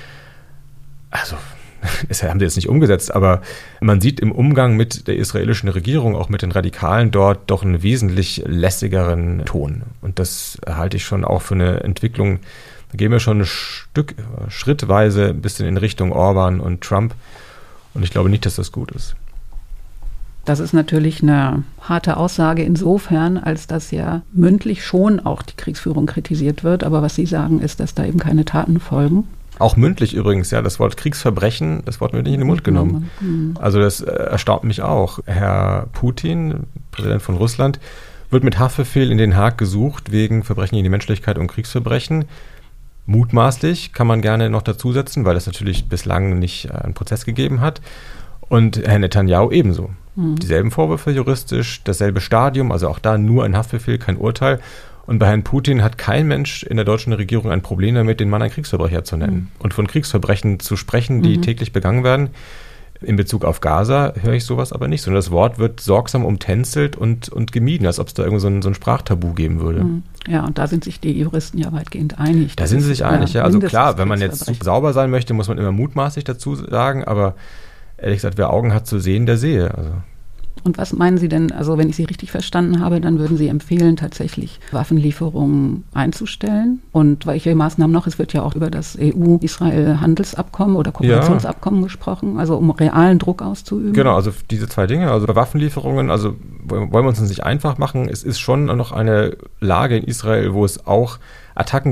Also das haben sie jetzt nicht umgesetzt, aber man sieht im Umgang mit der israelischen Regierung, auch mit den Radikalen dort, doch einen wesentlich lässigeren Ton. Und das halte ich schon auch für eine Entwicklung, da gehen wir schon ein Stück, schrittweise ein bisschen in Richtung Orban und Trump. Und ich glaube nicht, dass das gut ist. Das ist natürlich eine harte Aussage insofern, als dass ja mündlich schon auch die Kriegsführung kritisiert wird. Aber was Sie sagen, ist, dass da eben keine Taten folgen. Auch mündlich übrigens, ja, das Wort Kriegsverbrechen, das Wort wird nicht in den Mund genommen. Also das erstaunt mich auch. Herr Putin, Präsident von Russland, wird mit Haftbefehl in Den Haag gesucht wegen Verbrechen gegen die Menschlichkeit und Kriegsverbrechen. Mutmaßlich kann man gerne noch dazusetzen, weil es natürlich bislang nicht einen Prozess gegeben hat. Und Herr Netanyahu ebenso. Mhm. Dieselben Vorwürfe juristisch, dasselbe Stadium, also auch da nur ein Haftbefehl, kein Urteil. Und bei Herrn Putin hat kein Mensch in der deutschen Regierung ein Problem damit, den Mann ein Kriegsverbrecher zu nennen. Mhm. Und von Kriegsverbrechen zu sprechen, die mhm. täglich begangen werden. In Bezug auf Gaza höre ich sowas aber nicht, sondern das Wort wird sorgsam umtänzelt und, und gemieden, als ob es da irgendwie so ein, so ein Sprachtabu geben würde. Mhm. Ja, und da sind sich die Juristen ja weitgehend einig. Da sind sie sich einig, ja. Also klar, wenn man jetzt sauber sein möchte, muss man immer mutmaßlich dazu sagen, aber ehrlich gesagt, wer Augen hat zu sehen, der sehe. Also. Und was meinen Sie denn, also wenn ich Sie richtig verstanden habe, dann würden Sie empfehlen, tatsächlich Waffenlieferungen einzustellen? Und welche Maßnahmen noch? Es wird ja auch über das E U-Israel-Handelsabkommen oder Kooperationsabkommen ja. gesprochen, also um realen Druck auszuüben. Genau, also diese zwei Dinge, also bei Waffenlieferungen, also wollen wir uns das nicht einfach machen. Es ist schon noch eine Lage in Israel, wo es auch Attacken gibt,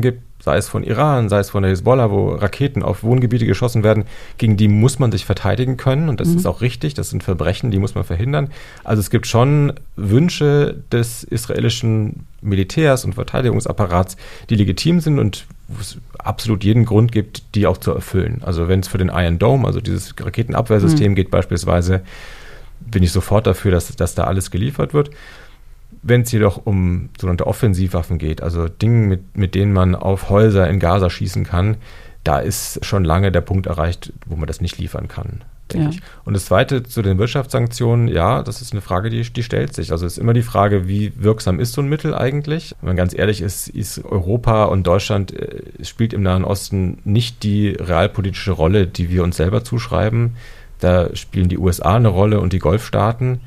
sei es von Iran, sei es von der Hisbollah, wo Raketen auf Wohngebiete geschossen werden, gegen die muss man sich verteidigen können und das mhm. ist auch richtig, das sind Verbrechen, die muss man verhindern. Also es gibt schon Wünsche des israelischen Militärs und Verteidigungsapparats, die legitim sind und wo es absolut jeden Grund gibt, die auch zu erfüllen. Also wenn es für den Iron Dome, also dieses Raketenabwehrsystem mhm. geht beispielsweise, bin ich sofort dafür, dass, dass da alles geliefert wird. Wenn es jedoch um sogenannte Offensivwaffen geht, also Dinge, mit, mit denen man auf Häuser in Gaza schießen kann, da ist schon lange der Punkt erreicht, wo man das nicht liefern kann, denke ja. ich. Und das Zweite zu den Wirtschaftssanktionen, ja, das ist eine Frage, die, die stellt sich. Also es ist immer die Frage, wie wirksam ist so ein Mittel eigentlich? Wenn man ganz ehrlich ist, ist Europa und Deutschland äh, spielt im Nahen Osten nicht die realpolitische Rolle, die wir uns selber zuschreiben. Da spielen die U S A eine Rolle und die Golfstaaten.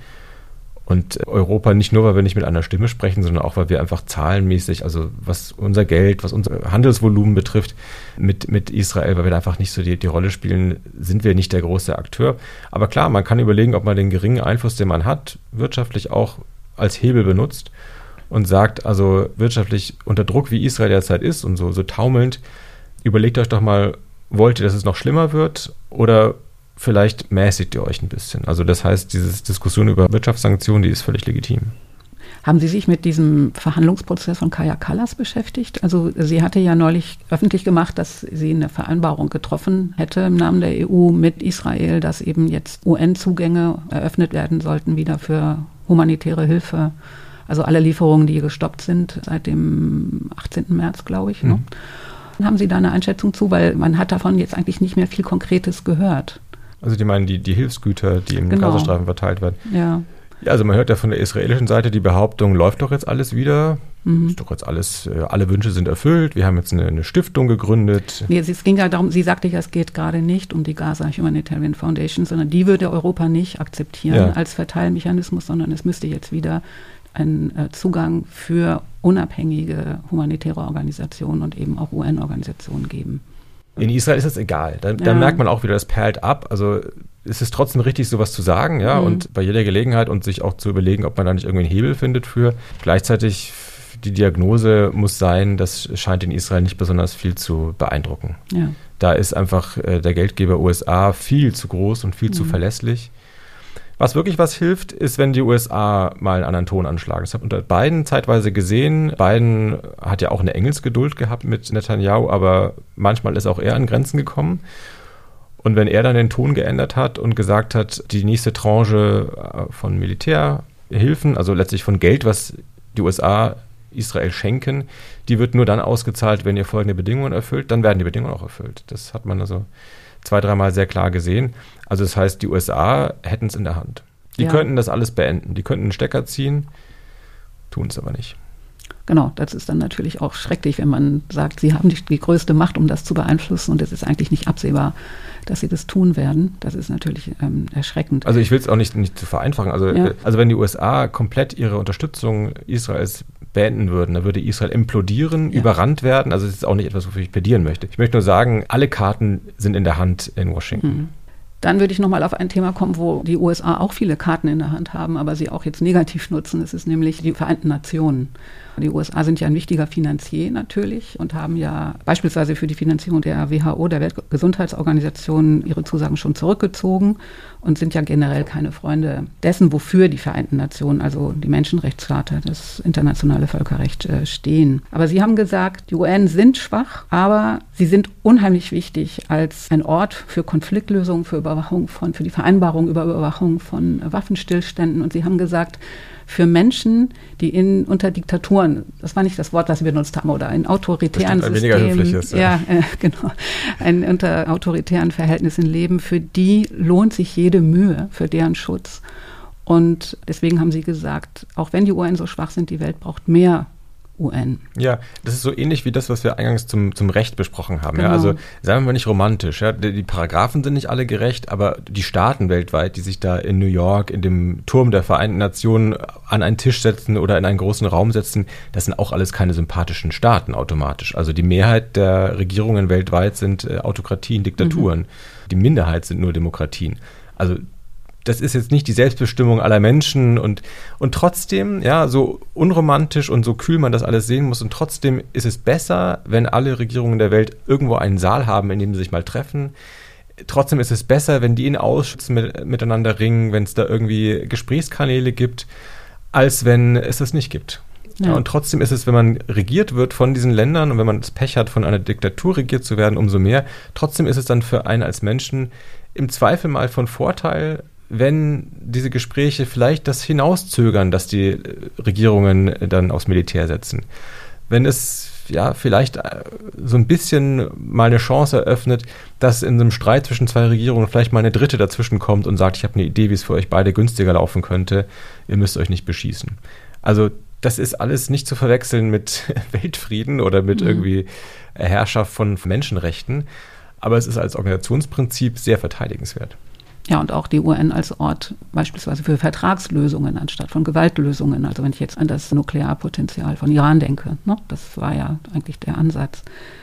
Und Europa nicht nur, weil wir nicht mit einer Stimme sprechen, sondern auch, weil wir einfach zahlenmäßig, also was unser Geld, was unser Handelsvolumen betrifft, mit, mit Israel, weil wir da einfach nicht so die, die Rolle spielen, sind wir nicht der große Akteur. Aber klar, man kann überlegen, ob man den geringen Einfluss, den man hat, wirtschaftlich auch als Hebel benutzt und sagt, also wirtschaftlich unter Druck, wie Israel derzeit ist und so, so taumelnd, überlegt euch doch mal, wollt ihr, dass es noch schlimmer wird oder vielleicht mäßigt ihr euch ein bisschen. Also das heißt, diese Diskussion über Wirtschaftssanktionen, die ist völlig legitim. Haben Sie sich mit diesem Verhandlungsprozess von Kaja Kallas beschäftigt? Also sie hatte ja neulich öffentlich gemacht, dass sie eine Vereinbarung getroffen hätte im Namen der E U mit Israel, dass eben jetzt U N-Zugänge eröffnet werden sollten wieder für humanitäre Hilfe. Also alle Lieferungen, die gestoppt sind seit dem achtzehnten März, glaube ich. Mhm. Ne? Haben Sie da eine Einschätzung zu? Weil man hat davon jetzt eigentlich nicht mehr viel Konkretes gehört. Also die meinen die, die Hilfsgüter, die im genau. Gazastreifen verteilt werden. Ja. Ja, also man hört ja von der israelischen Seite die Behauptung, läuft doch jetzt alles wieder. Mhm. Ist doch jetzt alles, alle Wünsche sind erfüllt. Wir haben jetzt eine, eine Stiftung gegründet. Nee, es ging ja darum, sie sagte ja, es geht gerade nicht um die Gaza Humanitarian Foundation, sondern die würde Europa nicht akzeptieren ja. als Verteilmechanismus, sondern es müsste jetzt wieder einen äh, Zugang für unabhängige humanitäre Organisationen und eben auch U N-Organisationen geben. In Israel ist das egal. Da, ja. da merkt man auch wieder, das perlt ab. Also es ist trotzdem richtig, sowas zu sagen, ja, mhm. und bei jeder Gelegenheit und sich auch zu überlegen, ob man da nicht irgendwie einen Hebel findet für. Gleichzeitig die Diagnose muss sein, das scheint in Israel nicht besonders viel zu beeindrucken. Ja. Da ist einfach äh, der Geldgeber U S A viel zu groß und viel mhm. zu verlässlich. Was wirklich was hilft, ist, wenn die U S A mal einen anderen Ton anschlagen. Das habe ich unter Biden zeitweise gesehen. Biden hat ja auch eine Engelsgeduld gehabt mit Netanyahu, aber manchmal ist auch er an Grenzen gekommen. Und wenn er dann den Ton geändert hat und gesagt hat, die nächste Tranche von Militärhilfen, also letztlich von Geld, was die U S A Israel schenken, die wird nur dann ausgezahlt, wenn ihr folgende Bedingungen erfüllt, dann werden die Bedingungen auch erfüllt. Das hat man also zwei, dreimal sehr klar gesehen. Also das heißt, die U S A hätten es in der Hand. Die ja. könnten das alles beenden. Die könnten einen Stecker ziehen, tun es aber nicht. Genau, das ist dann natürlich auch schrecklich, wenn man sagt, sie haben die, die größte Macht, um das zu beeinflussen und es ist eigentlich nicht absehbar, dass sie das tun werden. Das ist natürlich ähm, erschreckend. Also ich will es auch nicht, nicht zu vereinfachen. Also, ja. also wenn die U S A komplett ihre Unterstützung Israels beenden würden, dann würde Israel implodieren, ja. überrannt werden. Also es ist auch nicht etwas, wofür ich plädieren möchte. Ich möchte nur sagen, alle Karten sind in der Hand in Washington. Mhm. Dann würde ich nochmal auf ein Thema kommen, wo die U S A auch viele Karten in der Hand haben, aber sie auch jetzt negativ nutzen. Es ist nämlich die Vereinten Nationen. Die U S A sind ja ein wichtiger Finanzier natürlich und haben ja beispielsweise für die Finanzierung der W H O, der Weltgesundheitsorganisation, ihre Zusagen schon zurückgezogen und sind ja generell keine Freunde dessen, wofür die Vereinten Nationen, also die Menschenrechtscharta, das internationale Völkerrecht äh, stehen. Aber sie haben gesagt, die U N sind schwach, aber sie sind unheimlich wichtig als ein Ort für Konfliktlösung, für Überwachung von, für die Vereinbarung über Überwachung von äh, Waffenstillständen. Und sie haben gesagt, für Menschen, die in unter Diktaturen, das war nicht das Wort, das sie benutzt haben, oder in autoritären Systemen, weniger höflich ist, ja, ja äh, genau, ein, unter autoritären Verhältnissen leben, für die lohnt sich jede Mühe, für deren Schutz. Und deswegen haben sie gesagt, auch wenn die U N so schwach sind, die Welt braucht mehr U N. Ja, das ist so ähnlich wie das, was wir eingangs zum, zum Recht besprochen haben. Genau. Ja, also seien wir mal nicht romantisch. Ja, die, die Paragraphen sind nicht alle gerecht, aber die Staaten weltweit, die sich da in New York, in dem Turm der Vereinten Nationen an einen Tisch setzen oder in einen großen Raum setzen, das sind auch alles keine sympathischen Staaten automatisch. Also die Mehrheit der Regierungen weltweit sind äh, Autokratien, Diktaturen. Mhm. Die Minderheit sind nur Demokratien. Also das ist jetzt nicht die Selbstbestimmung aller Menschen und, und trotzdem, ja, so unromantisch und so kühl man das alles sehen muss und trotzdem ist es besser, wenn alle Regierungen der Welt irgendwo einen Saal haben, in dem sie sich mal treffen. Trotzdem ist es besser, wenn die in Ausschüssen mit, miteinander ringen, wenn es da irgendwie Gesprächskanäle gibt, als wenn es das nicht gibt. Ja. Ja, und trotzdem ist es, wenn man regiert wird von diesen Ländern und wenn man das Pech hat, von einer Diktatur regiert zu werden, umso mehr. Trotzdem ist es dann für einen als Menschen im Zweifel mal von Vorteil, wenn diese Gespräche vielleicht das hinauszögern, dass die Regierungen dann aufs Militär setzen. Wenn es ja vielleicht so ein bisschen mal eine Chance eröffnet, dass in einem Streit zwischen zwei Regierungen vielleicht mal eine dritte dazwischen kommt und sagt, ich habe eine Idee, wie es für euch beide günstiger laufen könnte, ihr müsst euch nicht beschießen. Also das ist alles nicht zu verwechseln mit Weltfrieden oder mit mhm. irgendwie Herrschaft von Menschenrechten, aber es ist als Organisationsprinzip sehr verteidigenswert. Ja, und auch die U N als Ort beispielsweise für Vertragslösungen anstatt von Gewaltlösungen. Also wenn ich jetzt an das Nuklearpotenzial von Iran denke, ne, das war ja eigentlich der Ansatz.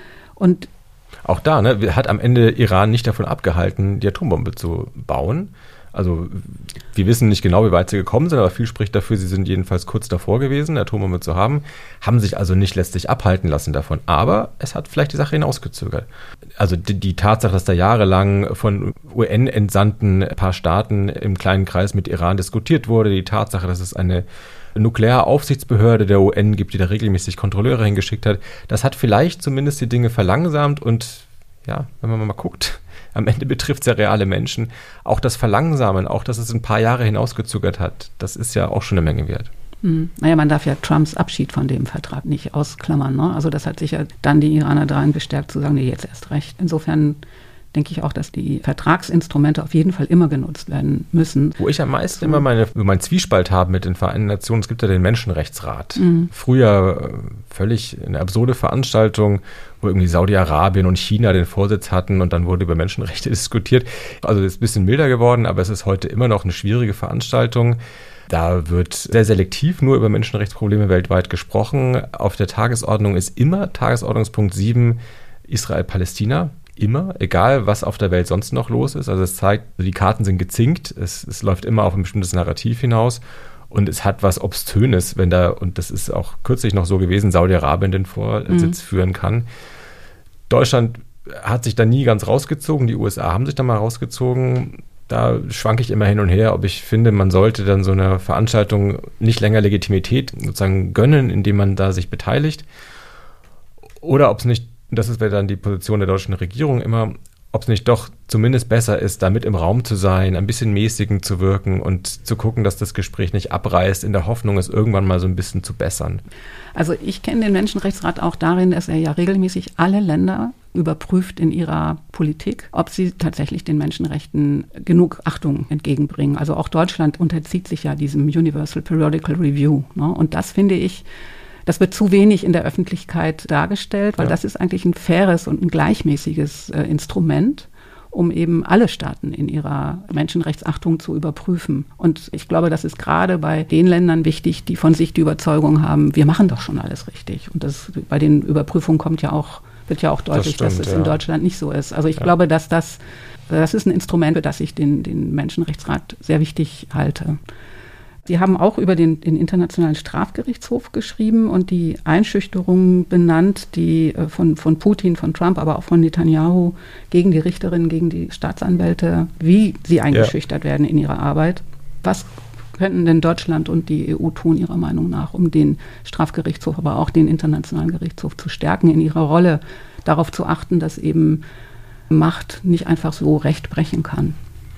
Und auch da ne, hat am Ende Iran nicht davon abgehalten, die Atombombe zu bauen. Also wir wissen nicht genau, wie weit sie gekommen sind, aber viel spricht dafür, sie sind jedenfalls kurz davor gewesen, eine Atombombe zu haben, haben sich also nicht letztlich abhalten lassen davon. Aber es hat vielleicht die Sache hinausgezögert. Also die, die Tatsache, dass da jahrelang von U N entsandten paar Staaten im kleinen Kreis mit Iran diskutiert wurde, die Tatsache, dass es eine Nuklearaufsichtsbehörde der U N gibt, die da regelmäßig Kontrolleure hingeschickt hat, das hat vielleicht zumindest die Dinge verlangsamt und ja, wenn man mal guckt, am Ende betrifft es ja reale Menschen. Auch das Verlangsamen, auch dass es ein paar Jahre hinausgezögert hat, das ist ja auch schon eine Menge wert. Hm. Naja, man darf ja Trumps Abschied von dem Vertrag nicht ausklammern. Ne? Also das hat sich ja dann die Iraner daran bestärkt zu sagen, nee, jetzt erst recht. Insofern denke ich auch, dass die Vertragsinstrumente auf jeden Fall immer genutzt werden müssen. Wo ich am meisten immer meine, meinen Zwiespalt habe mit den Vereinten Nationen, es gibt ja den Menschenrechtsrat. Mhm. Früher völlig eine absurde Veranstaltung, wo irgendwie Saudi-Arabien und China den Vorsitz hatten und dann wurde über Menschenrechte diskutiert. Also es ist ein bisschen milder geworden, aber es ist heute immer noch eine schwierige Veranstaltung. Da wird sehr selektiv nur über Menschenrechtsprobleme weltweit gesprochen. Auf der Tagesordnung ist immer Tagesordnungspunkt sieben Israel-Palästina. Immer, egal was auf der Welt sonst noch los ist. Also es zeigt, die Karten sind gezinkt, es, es läuft immer auf ein bestimmtes Narrativ hinaus und es hat was Obszönes, wenn da, und das ist auch kürzlich noch so gewesen, Saudi-Arabien den Vorsitz mhm. führen kann. Deutschland hat sich da nie ganz rausgezogen, die U S A haben sich da mal rausgezogen. Da schwanke ich immer hin und her, ob ich finde, man sollte dann so einer Veranstaltung nicht länger Legitimität sozusagen gönnen, indem man da sich beteiligt. Oder ob es nicht, das ist dann die Position der deutschen Regierung immer, ob es nicht doch zumindest besser ist, da mit im Raum zu sein, ein bisschen mäßigend zu wirken und zu gucken, dass das Gespräch nicht abreißt, in der Hoffnung, es irgendwann mal so ein bisschen zu bessern. Also ich kenne den Menschenrechtsrat auch darin, dass er ja regelmäßig alle Länder überprüft in ihrer Politik, ob sie tatsächlich den Menschenrechten genug Achtung entgegenbringen. Also auch Deutschland unterzieht sich ja diesem Universal Periodical Review. Ne? Und das finde ich, das wird zu wenig in der Öffentlichkeit dargestellt, weil ja. das ist eigentlich ein faires und ein gleichmäßiges äh, Instrument, um eben alle Staaten in ihrer Menschenrechtsachtung zu überprüfen. Und ich glaube, das ist gerade bei den Ländern wichtig, die von sich die Überzeugung haben, wir machen doch schon alles richtig. Und das bei den Überprüfungen kommt ja auch, wird ja auch deutlich, das stimmt, dass es ja. in Deutschland nicht so ist. Also ich ja. glaube, dass das, das ist ein Instrument, für das ich den, den Menschenrechtsrat sehr wichtig halte. Sie haben auch über den, den Internationalen Strafgerichtshof geschrieben und die Einschüchterungen benannt, die von, von Putin, von Trump, aber auch von Netanyahu gegen die Richterinnen, gegen die Staatsanwälte, wie sie eingeschüchtert ja. werden in ihrer Arbeit. Was könnten denn Deutschland und die E U tun, Ihrer Meinung nach, um den Strafgerichtshof, aber auch den Internationalen Gerichtshof zu stärken, in ihrer Rolle darauf zu achten, dass eben Macht nicht einfach so Recht brechen kann?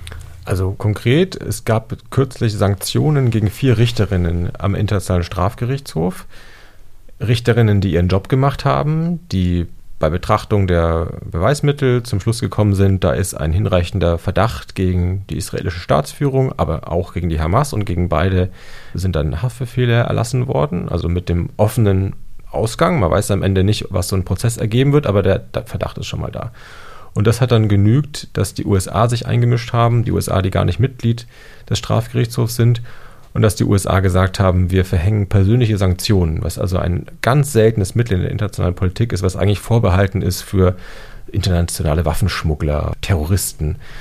Also konkret, es gab kürzlich Sanktionen gegen vier Richterinnen am Internationalen Strafgerichtshof. Richterinnen, die ihren Job gemacht haben, die bei Betrachtung der Beweismittel zum Schluss gekommen sind, da ist ein hinreichender Verdacht gegen die israelische Staatsführung, aber auch gegen die Hamas, und gegen beide sind dann Haftbefehle erlassen worden, also mit dem offenen Ausgang. Man weiß am Ende nicht, was so ein Prozess ergeben wird, aber der, der Verdacht ist schon mal da. Und das hat dann genügt, dass die U S A sich eingemischt haben, die U S A, die gar nicht Mitglied des Strafgerichtshofs sind, und dass die U S A gesagt haben, wir verhängen persönliche Sanktionen, was also ein ganz seltenes Mittel in der internationalen Politik ist, was eigentlich vorbehalten ist für internationale Waffenschmuggler, Terroristen.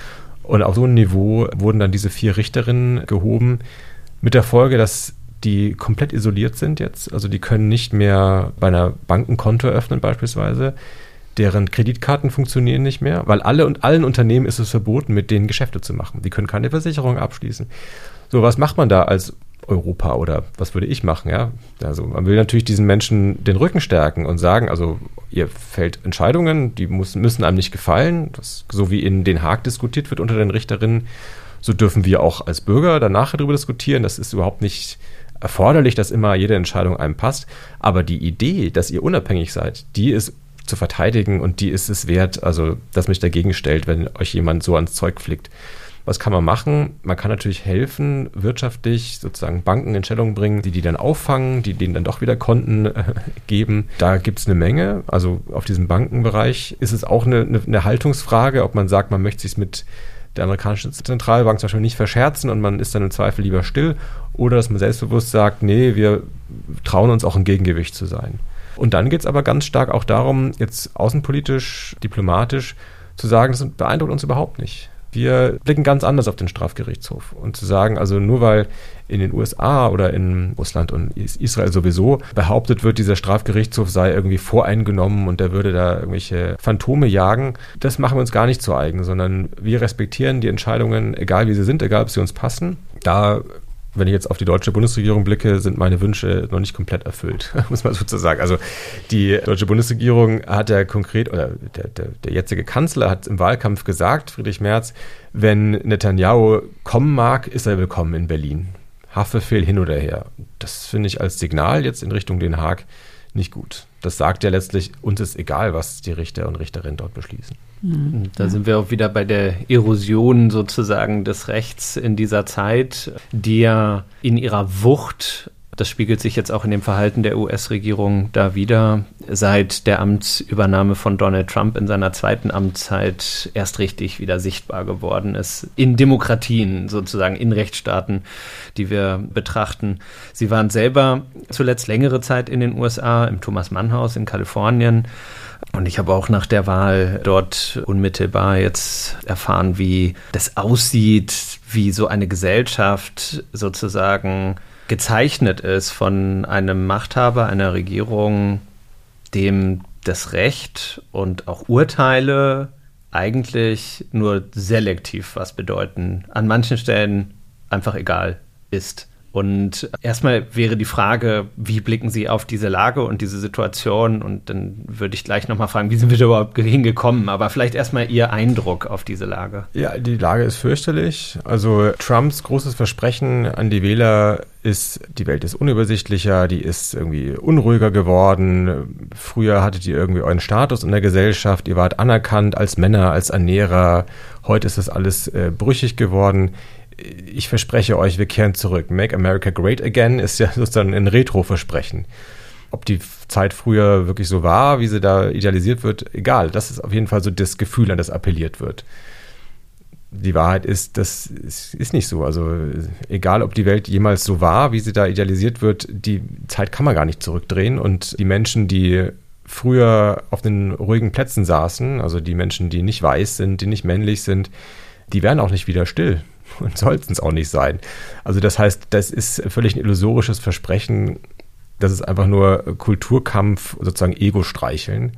Und auf so einem Niveau wurden dann diese vier Richterinnen gehoben, mit der Folge, dass die komplett isoliert sind jetzt. Also die können nicht mehr bei einer Bank ein Konto öffnen beispielsweise. Deren Kreditkarten funktionieren nicht mehr, weil alle und allen Unternehmen ist es verboten, mit denen Geschäfte zu machen. Die können keine Versicherung abschließen. So, was macht man da als Europa oder was würde ich machen? Ja? Also man will natürlich diesen Menschen den Rücken stärken und sagen, also ihr fällt Entscheidungen, die muss, müssen einem nicht gefallen. Das, so wie in Den Haag diskutiert wird unter den Richterinnen, so dürfen wir auch als Bürger danach darüber diskutieren. Das ist überhaupt nicht erforderlich, dass immer jede Entscheidung einem passt. Aber die Idee, dass ihr unabhängig seid, die ist zu verteidigen und die ist es wert, also dass mich dagegen stellt, wenn euch jemand so ans Zeug flickt. Was kann man machen? Man kann natürlich helfen, wirtschaftlich sozusagen Banken in Stellung bringen, die die dann auffangen, die denen dann doch wieder Konten äh, geben. Da gibt es eine Menge. Also auf diesem Bankenbereich ist es auch eine, eine, eine Haltungsfrage, ob man sagt, man möchte sich mit der amerikanischen Zentralbank zum Beispiel nicht verscherzen und man ist dann im Zweifel lieber still, oder dass man selbstbewusst sagt, nee, wir trauen uns auch ein Gegengewicht zu sein. Und dann geht es aber ganz stark auch darum, jetzt außenpolitisch, diplomatisch zu sagen, das beeindruckt uns überhaupt nicht. Wir blicken ganz anders auf den Strafgerichtshof. Und zu sagen, also nur weil in den U S A oder in Russland und Israel sowieso behauptet wird, dieser Strafgerichtshof sei irgendwie voreingenommen und der würde da irgendwelche Phantome jagen, das machen wir uns gar nicht zu eigen, sondern wir respektieren die Entscheidungen, egal wie sie sind, egal ob sie uns passen. Da, wenn ich jetzt auf die deutsche Bundesregierung blicke, sind meine Wünsche noch nicht komplett erfüllt, muss man sozusagen. Also die deutsche Bundesregierung hat ja konkret, oder der, der, der jetzige Kanzler hat im Wahlkampf gesagt, Friedrich Merz, wenn Netanyahu kommen mag, ist er willkommen in Berlin. Haftbefehl hin oder her. Das finde ich als Signal jetzt in Richtung Den Haag nicht gut. Das sagt ja letztlich, uns ist egal, was die Richter und Richterinnen dort beschließen. Da sind wir auch wieder bei der Erosion sozusagen des Rechts in dieser Zeit, die ja in ihrer Wucht, das spiegelt sich jetzt auch in dem Verhalten der U S-Regierung da wieder, seit der Amtsübernahme von Donald Trump in seiner zweiten Amtszeit erst richtig wieder sichtbar geworden ist. In Demokratien sozusagen, in Rechtsstaaten, die wir betrachten. Sie waren selber zuletzt längere Zeit in den U S A, im Thomas-Mann-Haus in Kalifornien. Und ich habe auch nach der Wahl dort unmittelbar jetzt erfahren, wie das aussieht, wie so eine Gesellschaft sozusagen gezeichnet ist von einem Machthaber, einer Regierung, dem das Recht und auch Urteile eigentlich nur selektiv was bedeuten, an manchen Stellen einfach egal ist. Und erstmal wäre die Frage, wie blicken Sie auf diese Lage und diese Situation? Und dann würde ich gleich nochmal fragen, wie sind wir da überhaupt hingekommen? Aber vielleicht erstmal Ihr Eindruck auf diese Lage. Ja, die Lage ist fürchterlich. Also Trumps großes Versprechen an die Wähler ist, die Welt ist unübersichtlicher, die ist irgendwie unruhiger geworden. Früher hattet ihr irgendwie euren Status in der Gesellschaft, ihr wart anerkannt als Männer, als Ernährer. Heute ist das alles äh, brüchig geworden. Ich verspreche euch, wir kehren zurück. Make America Great Again ist ja sozusagen ein Retro-Versprechen. Ob die Zeit früher wirklich so war, wie sie da idealisiert wird, egal. Das ist auf jeden Fall so das Gefühl, an das appelliert wird. Die Wahrheit ist, das ist nicht so. Also egal, ob die Welt jemals so war, wie sie da idealisiert wird, die Zeit kann man gar nicht zurückdrehen. Und die Menschen, die früher auf den ruhigen Plätzen saßen, also die Menschen, die nicht weiß sind, die nicht männlich sind, die werden auch nicht wieder still. Und sollten es auch nicht sein. Also das heißt, das ist völlig ein illusorisches Versprechen. Das ist einfach nur Kulturkampf, sozusagen Ego-Streicheln.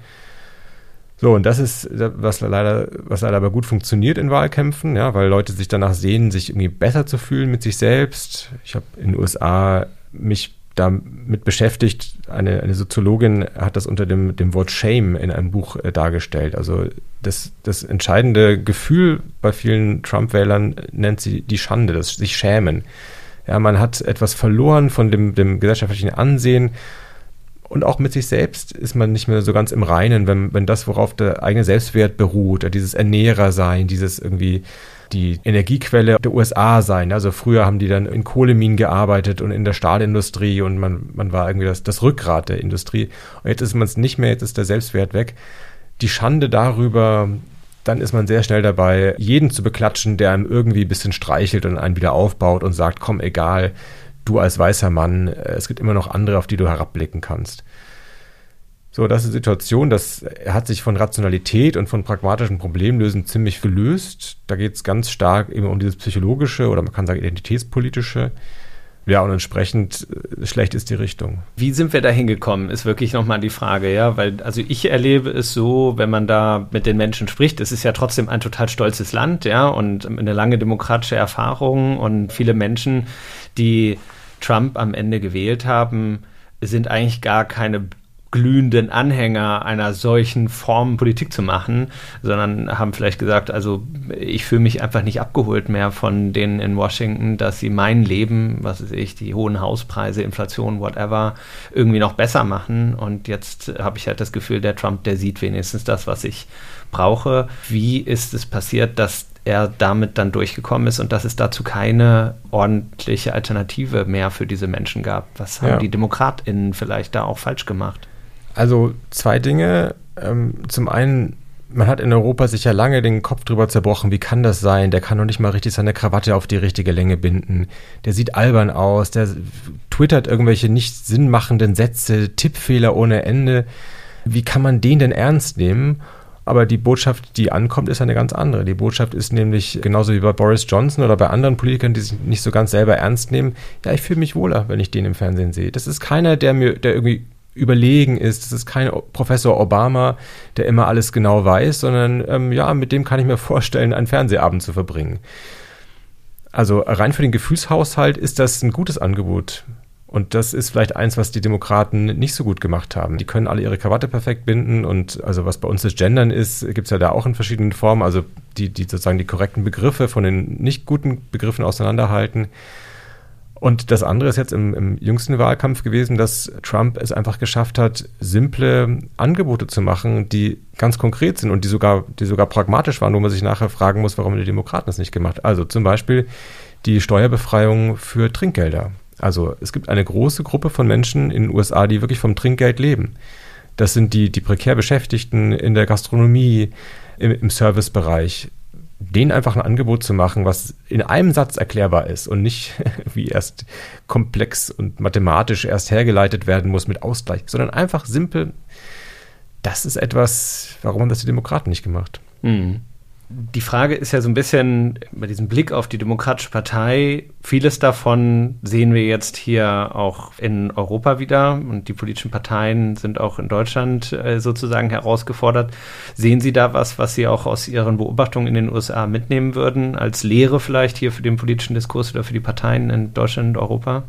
So, und das ist, was leider, was leider aber gut funktioniert in Wahlkämpfen, ja, weil Leute sich danach sehnen, sich irgendwie besser zu fühlen mit sich selbst. Ich habe in den U S A mich damit beschäftigt. Eine, eine Soziologin hat das unter dem, dem Wort Shame in einem Buch äh, dargestellt. Also das, das entscheidende Gefühl bei vielen Trump-Wählern nennt sie die Schande, das sich schämen. Ja, man hat etwas verloren von dem, dem gesellschaftlichen Ansehen und auch mit sich selbst ist man nicht mehr so ganz im Reinen, wenn, wenn das, worauf der eigene Selbstwert beruht, dieses Ernährersein, dieses irgendwie die Energiequelle der U S A sein. Also früher haben die dann in Kohleminen gearbeitet und in der Stahlindustrie und man, man war irgendwie das, das Rückgrat der Industrie. Und jetzt ist man es nicht mehr, jetzt ist der Selbstwert weg. Die Schande darüber, dann ist man sehr schnell dabei, jeden zu beklatschen, der einem irgendwie ein bisschen streichelt und einen wieder aufbaut und sagt, komm, egal, du als weißer Mann, es gibt immer noch andere, auf die du herabblicken kannst. So, das ist die Situation, das er hat sich von Rationalität und von pragmatischen Problemlösen ziemlich gelöst. Da geht es ganz stark eben um dieses psychologische oder man kann sagen identitätspolitische. Ja, und entsprechend äh, schlecht ist die Richtung. Wie sind wir da hingekommen, ist wirklich nochmal die Frage, ja, weil also ich erlebe es so, wenn man da mit den Menschen spricht, es ist ja trotzdem ein total stolzes Land, ja, und eine lange demokratische Erfahrung und viele Menschen, die Trump am Ende gewählt haben, sind eigentlich gar keine glühenden Anhänger einer solchen Form Politik zu machen, sondern haben vielleicht gesagt, also ich fühle mich einfach nicht abgeholt mehr von denen in Washington, dass sie mein Leben, was weiß ich, die hohen Hauspreise, Inflation, whatever, irgendwie noch besser machen und jetzt habe ich halt das Gefühl, der Trump, der sieht wenigstens das, was ich brauche. Wie ist es passiert, dass er damit dann durchgekommen ist und dass es dazu keine ordentliche Alternative mehr für diese Menschen gab? Was haben ja. die DemokratInnen vielleicht da auch falsch gemacht? Also zwei Dinge. Ähm, zum einen, man hat in Europa sich ja lange den Kopf drüber zerbrochen, wie kann das sein? Der kann noch nicht mal richtig seine Krawatte auf die richtige Länge binden. Der sieht albern aus, der twittert irgendwelche nicht sinnmachenden Sätze, Tippfehler ohne Ende. Wie kann man den denn ernst nehmen? Aber die Botschaft, die ankommt, ist eine ganz andere. Die Botschaft ist nämlich, genauso wie bei Boris Johnson oder bei anderen Politikern, die sich nicht so ganz selber ernst nehmen, ja, ich fühle mich wohler, wenn ich den im Fernsehen sehe. Das ist keiner, der mir, der irgendwie überlegen ist. Das ist kein Professor Obama, der immer alles genau weiß, sondern ähm, ja, mit dem kann ich mir vorstellen, einen Fernsehabend zu verbringen. Also rein für den Gefühlshaushalt ist das ein gutes Angebot. Und das ist vielleicht eins, was die Demokraten nicht so gut gemacht haben. Die können alle ihre Krawatte perfekt binden und also was bei uns das Gendern ist, gibt es ja da auch in verschiedenen Formen, also die, die sozusagen die korrekten Begriffe von den nicht guten Begriffen auseinanderhalten. Und das andere ist jetzt im, im jüngsten Wahlkampf gewesen, dass Trump es einfach geschafft hat, simple Angebote zu machen, die ganz konkret sind und die sogar, die sogar pragmatisch waren, wo man sich nachher fragen muss, warum die Demokraten das nicht gemacht haben. Also zum Beispiel die Steuerbefreiung für Trinkgelder. Also es gibt eine große Gruppe von Menschen in den U S A, die wirklich vom Trinkgeld leben. Das sind die, die prekär Beschäftigten in der Gastronomie, im, im Servicebereich. Denen einfach ein Angebot zu machen, was in einem Satz erklärbar ist und nicht wie erst komplex und mathematisch erst hergeleitet werden muss mit Ausgleich, sondern einfach simpel. Das ist etwas, warum haben das die Demokraten nicht gemacht? Mhm. Die Frage ist ja so ein bisschen bei diesem Blick auf die Demokratische Partei, vieles davon sehen wir jetzt hier auch in Europa wieder und die politischen Parteien sind auch in Deutschland äh, sozusagen herausgefordert. Sehen Sie da was, was Sie auch aus Ihren Beobachtungen in den U S A mitnehmen würden, als Lehre vielleicht hier für den politischen Diskurs oder für die Parteien in Deutschland und Europa?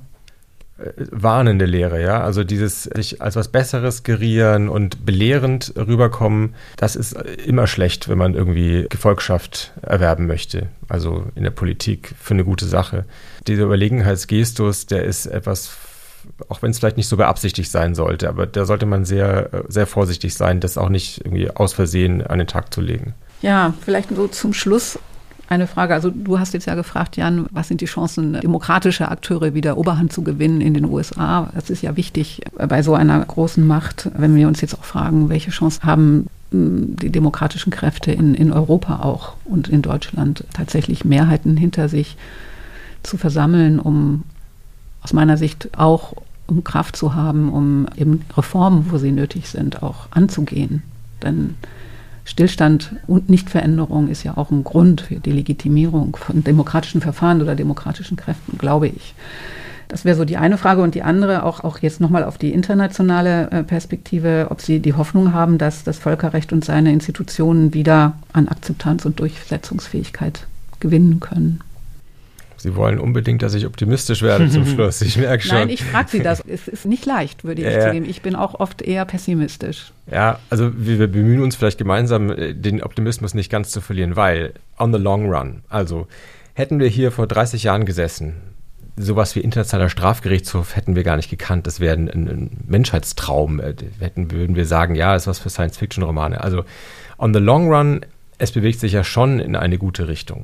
Warnende Lehre, ja, also dieses sich als was Besseres gerieren und belehrend rüberkommen, das ist immer schlecht, wenn man irgendwie Gefolgschaft erwerben möchte, also in der Politik für eine gute Sache. Dieser Überlegenheitsgestus, der ist etwas, auch wenn es vielleicht nicht so beabsichtigt sein sollte, aber da sollte man sehr, sehr vorsichtig sein, das auch nicht irgendwie aus Versehen an den Tag zu legen. Ja, vielleicht so zum Schluss eine Frage. Also du hast jetzt ja gefragt, Jan, was sind die Chancen, demokratische Akteure wieder Oberhand zu gewinnen in den U S A? Das ist ja wichtig bei so einer großen Macht, wenn wir uns jetzt auch fragen, welche Chancen haben die demokratischen Kräfte in, in Europa auch und in Deutschland tatsächlich Mehrheiten hinter sich zu versammeln, um aus meiner Sicht auch um Kraft zu haben, um eben Reformen, wo sie nötig sind, auch anzugehen. Denn Stillstand und Nichtveränderung ist ja auch ein Grund für die Legitimierung von demokratischen Verfahren oder demokratischen Kräften, glaube ich. Das wäre so die eine Frage. Und die andere, auch, auch jetzt nochmal auf die internationale Perspektive, ob Sie die Hoffnung haben, dass das Völkerrecht und seine Institutionen wieder an Akzeptanz und Durchsetzungsfähigkeit gewinnen können. Sie wollen unbedingt, dass ich optimistisch werde zum Schluss. Ich merke schon. Nein, ich frage Sie das. Es ist nicht leicht, würde ich ja, zugeben. Ich bin auch oft eher pessimistisch. Ja, also wir, wir bemühen uns vielleicht gemeinsam, den Optimismus nicht ganz zu verlieren, weil on the long run, also hätten wir hier vor dreißig Jahren gesessen, sowas wie internationaler Strafgerichtshof hätten wir gar nicht gekannt. Das wäre ein, ein Menschheitstraum. Hätten, würden wir sagen, ja, das ist was für Science-Fiction-Romane. Also on the long run, es bewegt sich ja schon in eine gute Richtung.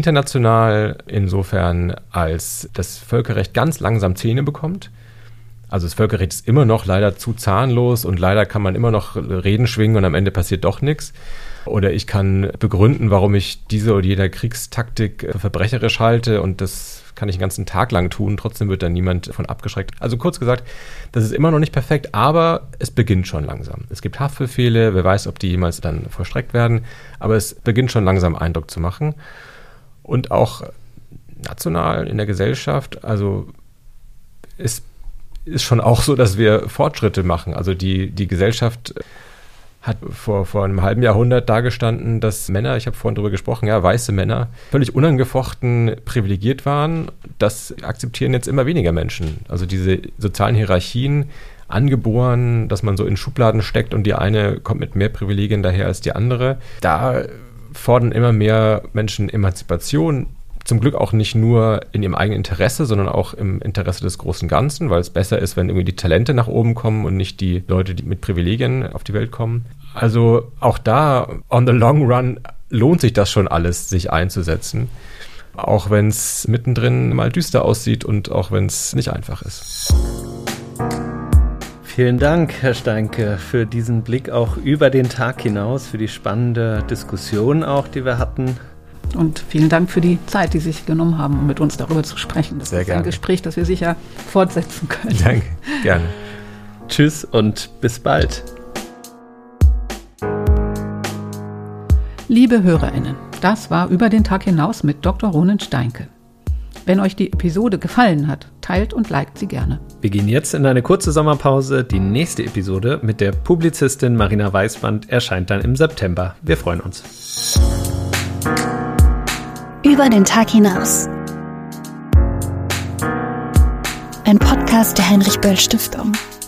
International insofern, als das Völkerrecht ganz langsam Zähne bekommt, Also das Völkerrecht ist immer noch leider zu zahnlos und leider kann man immer noch Reden schwingen und am Ende passiert doch nichts. Oder ich kann begründen, warum ich diese oder jene Kriegstaktik verbrecherisch halte und das kann ich den ganzen Tag lang tun, trotzdem wird da niemand von abgeschreckt. Also kurz gesagt, das ist immer noch nicht perfekt, aber es beginnt schon langsam. Es gibt Haftbefehle, wer weiß, ob die jemals dann vollstreckt werden, aber es beginnt schon langsam Eindruck zu machen. Und auch national in der Gesellschaft, also es ist schon auch so, dass wir Fortschritte machen. Also die, die Gesellschaft hat vor, vor einem halben Jahrhundert dargestanden, dass Männer, ich habe vorhin darüber gesprochen, ja, weiße Männer, völlig unangefochten privilegiert waren. Das akzeptieren jetzt immer weniger Menschen. Also diese sozialen Hierarchien, angeboren, dass man so in Schubladen steckt und die eine kommt mit mehr Privilegien daher als die andere. Da fordern immer mehr Menschen Emanzipation. Zum Glück auch nicht nur in ihrem eigenen Interesse, sondern auch im Interesse des großen Ganzen, weil es besser ist, wenn irgendwie die Talente nach oben kommen und nicht die Leute, die mit Privilegien auf die Welt kommen. Also auch da, on the long run, lohnt sich das schon alles, sich einzusetzen. Auch wenn es mittendrin mal düster aussieht und auch wenn es nicht einfach ist. Vielen Dank, Herr Steinke, für diesen Blick auch über den Tag hinaus, für die spannende Diskussion auch, die wir hatten. Und vielen Dank für die Zeit, die Sie sich genommen haben, um mit uns darüber zu sprechen. Das Sehr ist gerne. Ein Gespräch, das wir sicher fortsetzen können. Danke, gerne. Tschüss und bis bald. Liebe HörerInnen, das war Über den Tag hinaus mit Doktor Ronen Steinke. Wenn euch die Episode gefallen hat, teilt und liked sie gerne. Wir gehen jetzt in eine kurze Sommerpause. Die nächste Episode mit der Publizistin Marina Weißband erscheint dann im September. Wir freuen uns. Über den Tag hinaus. Ein Podcast der Heinrich Böll Stiftung.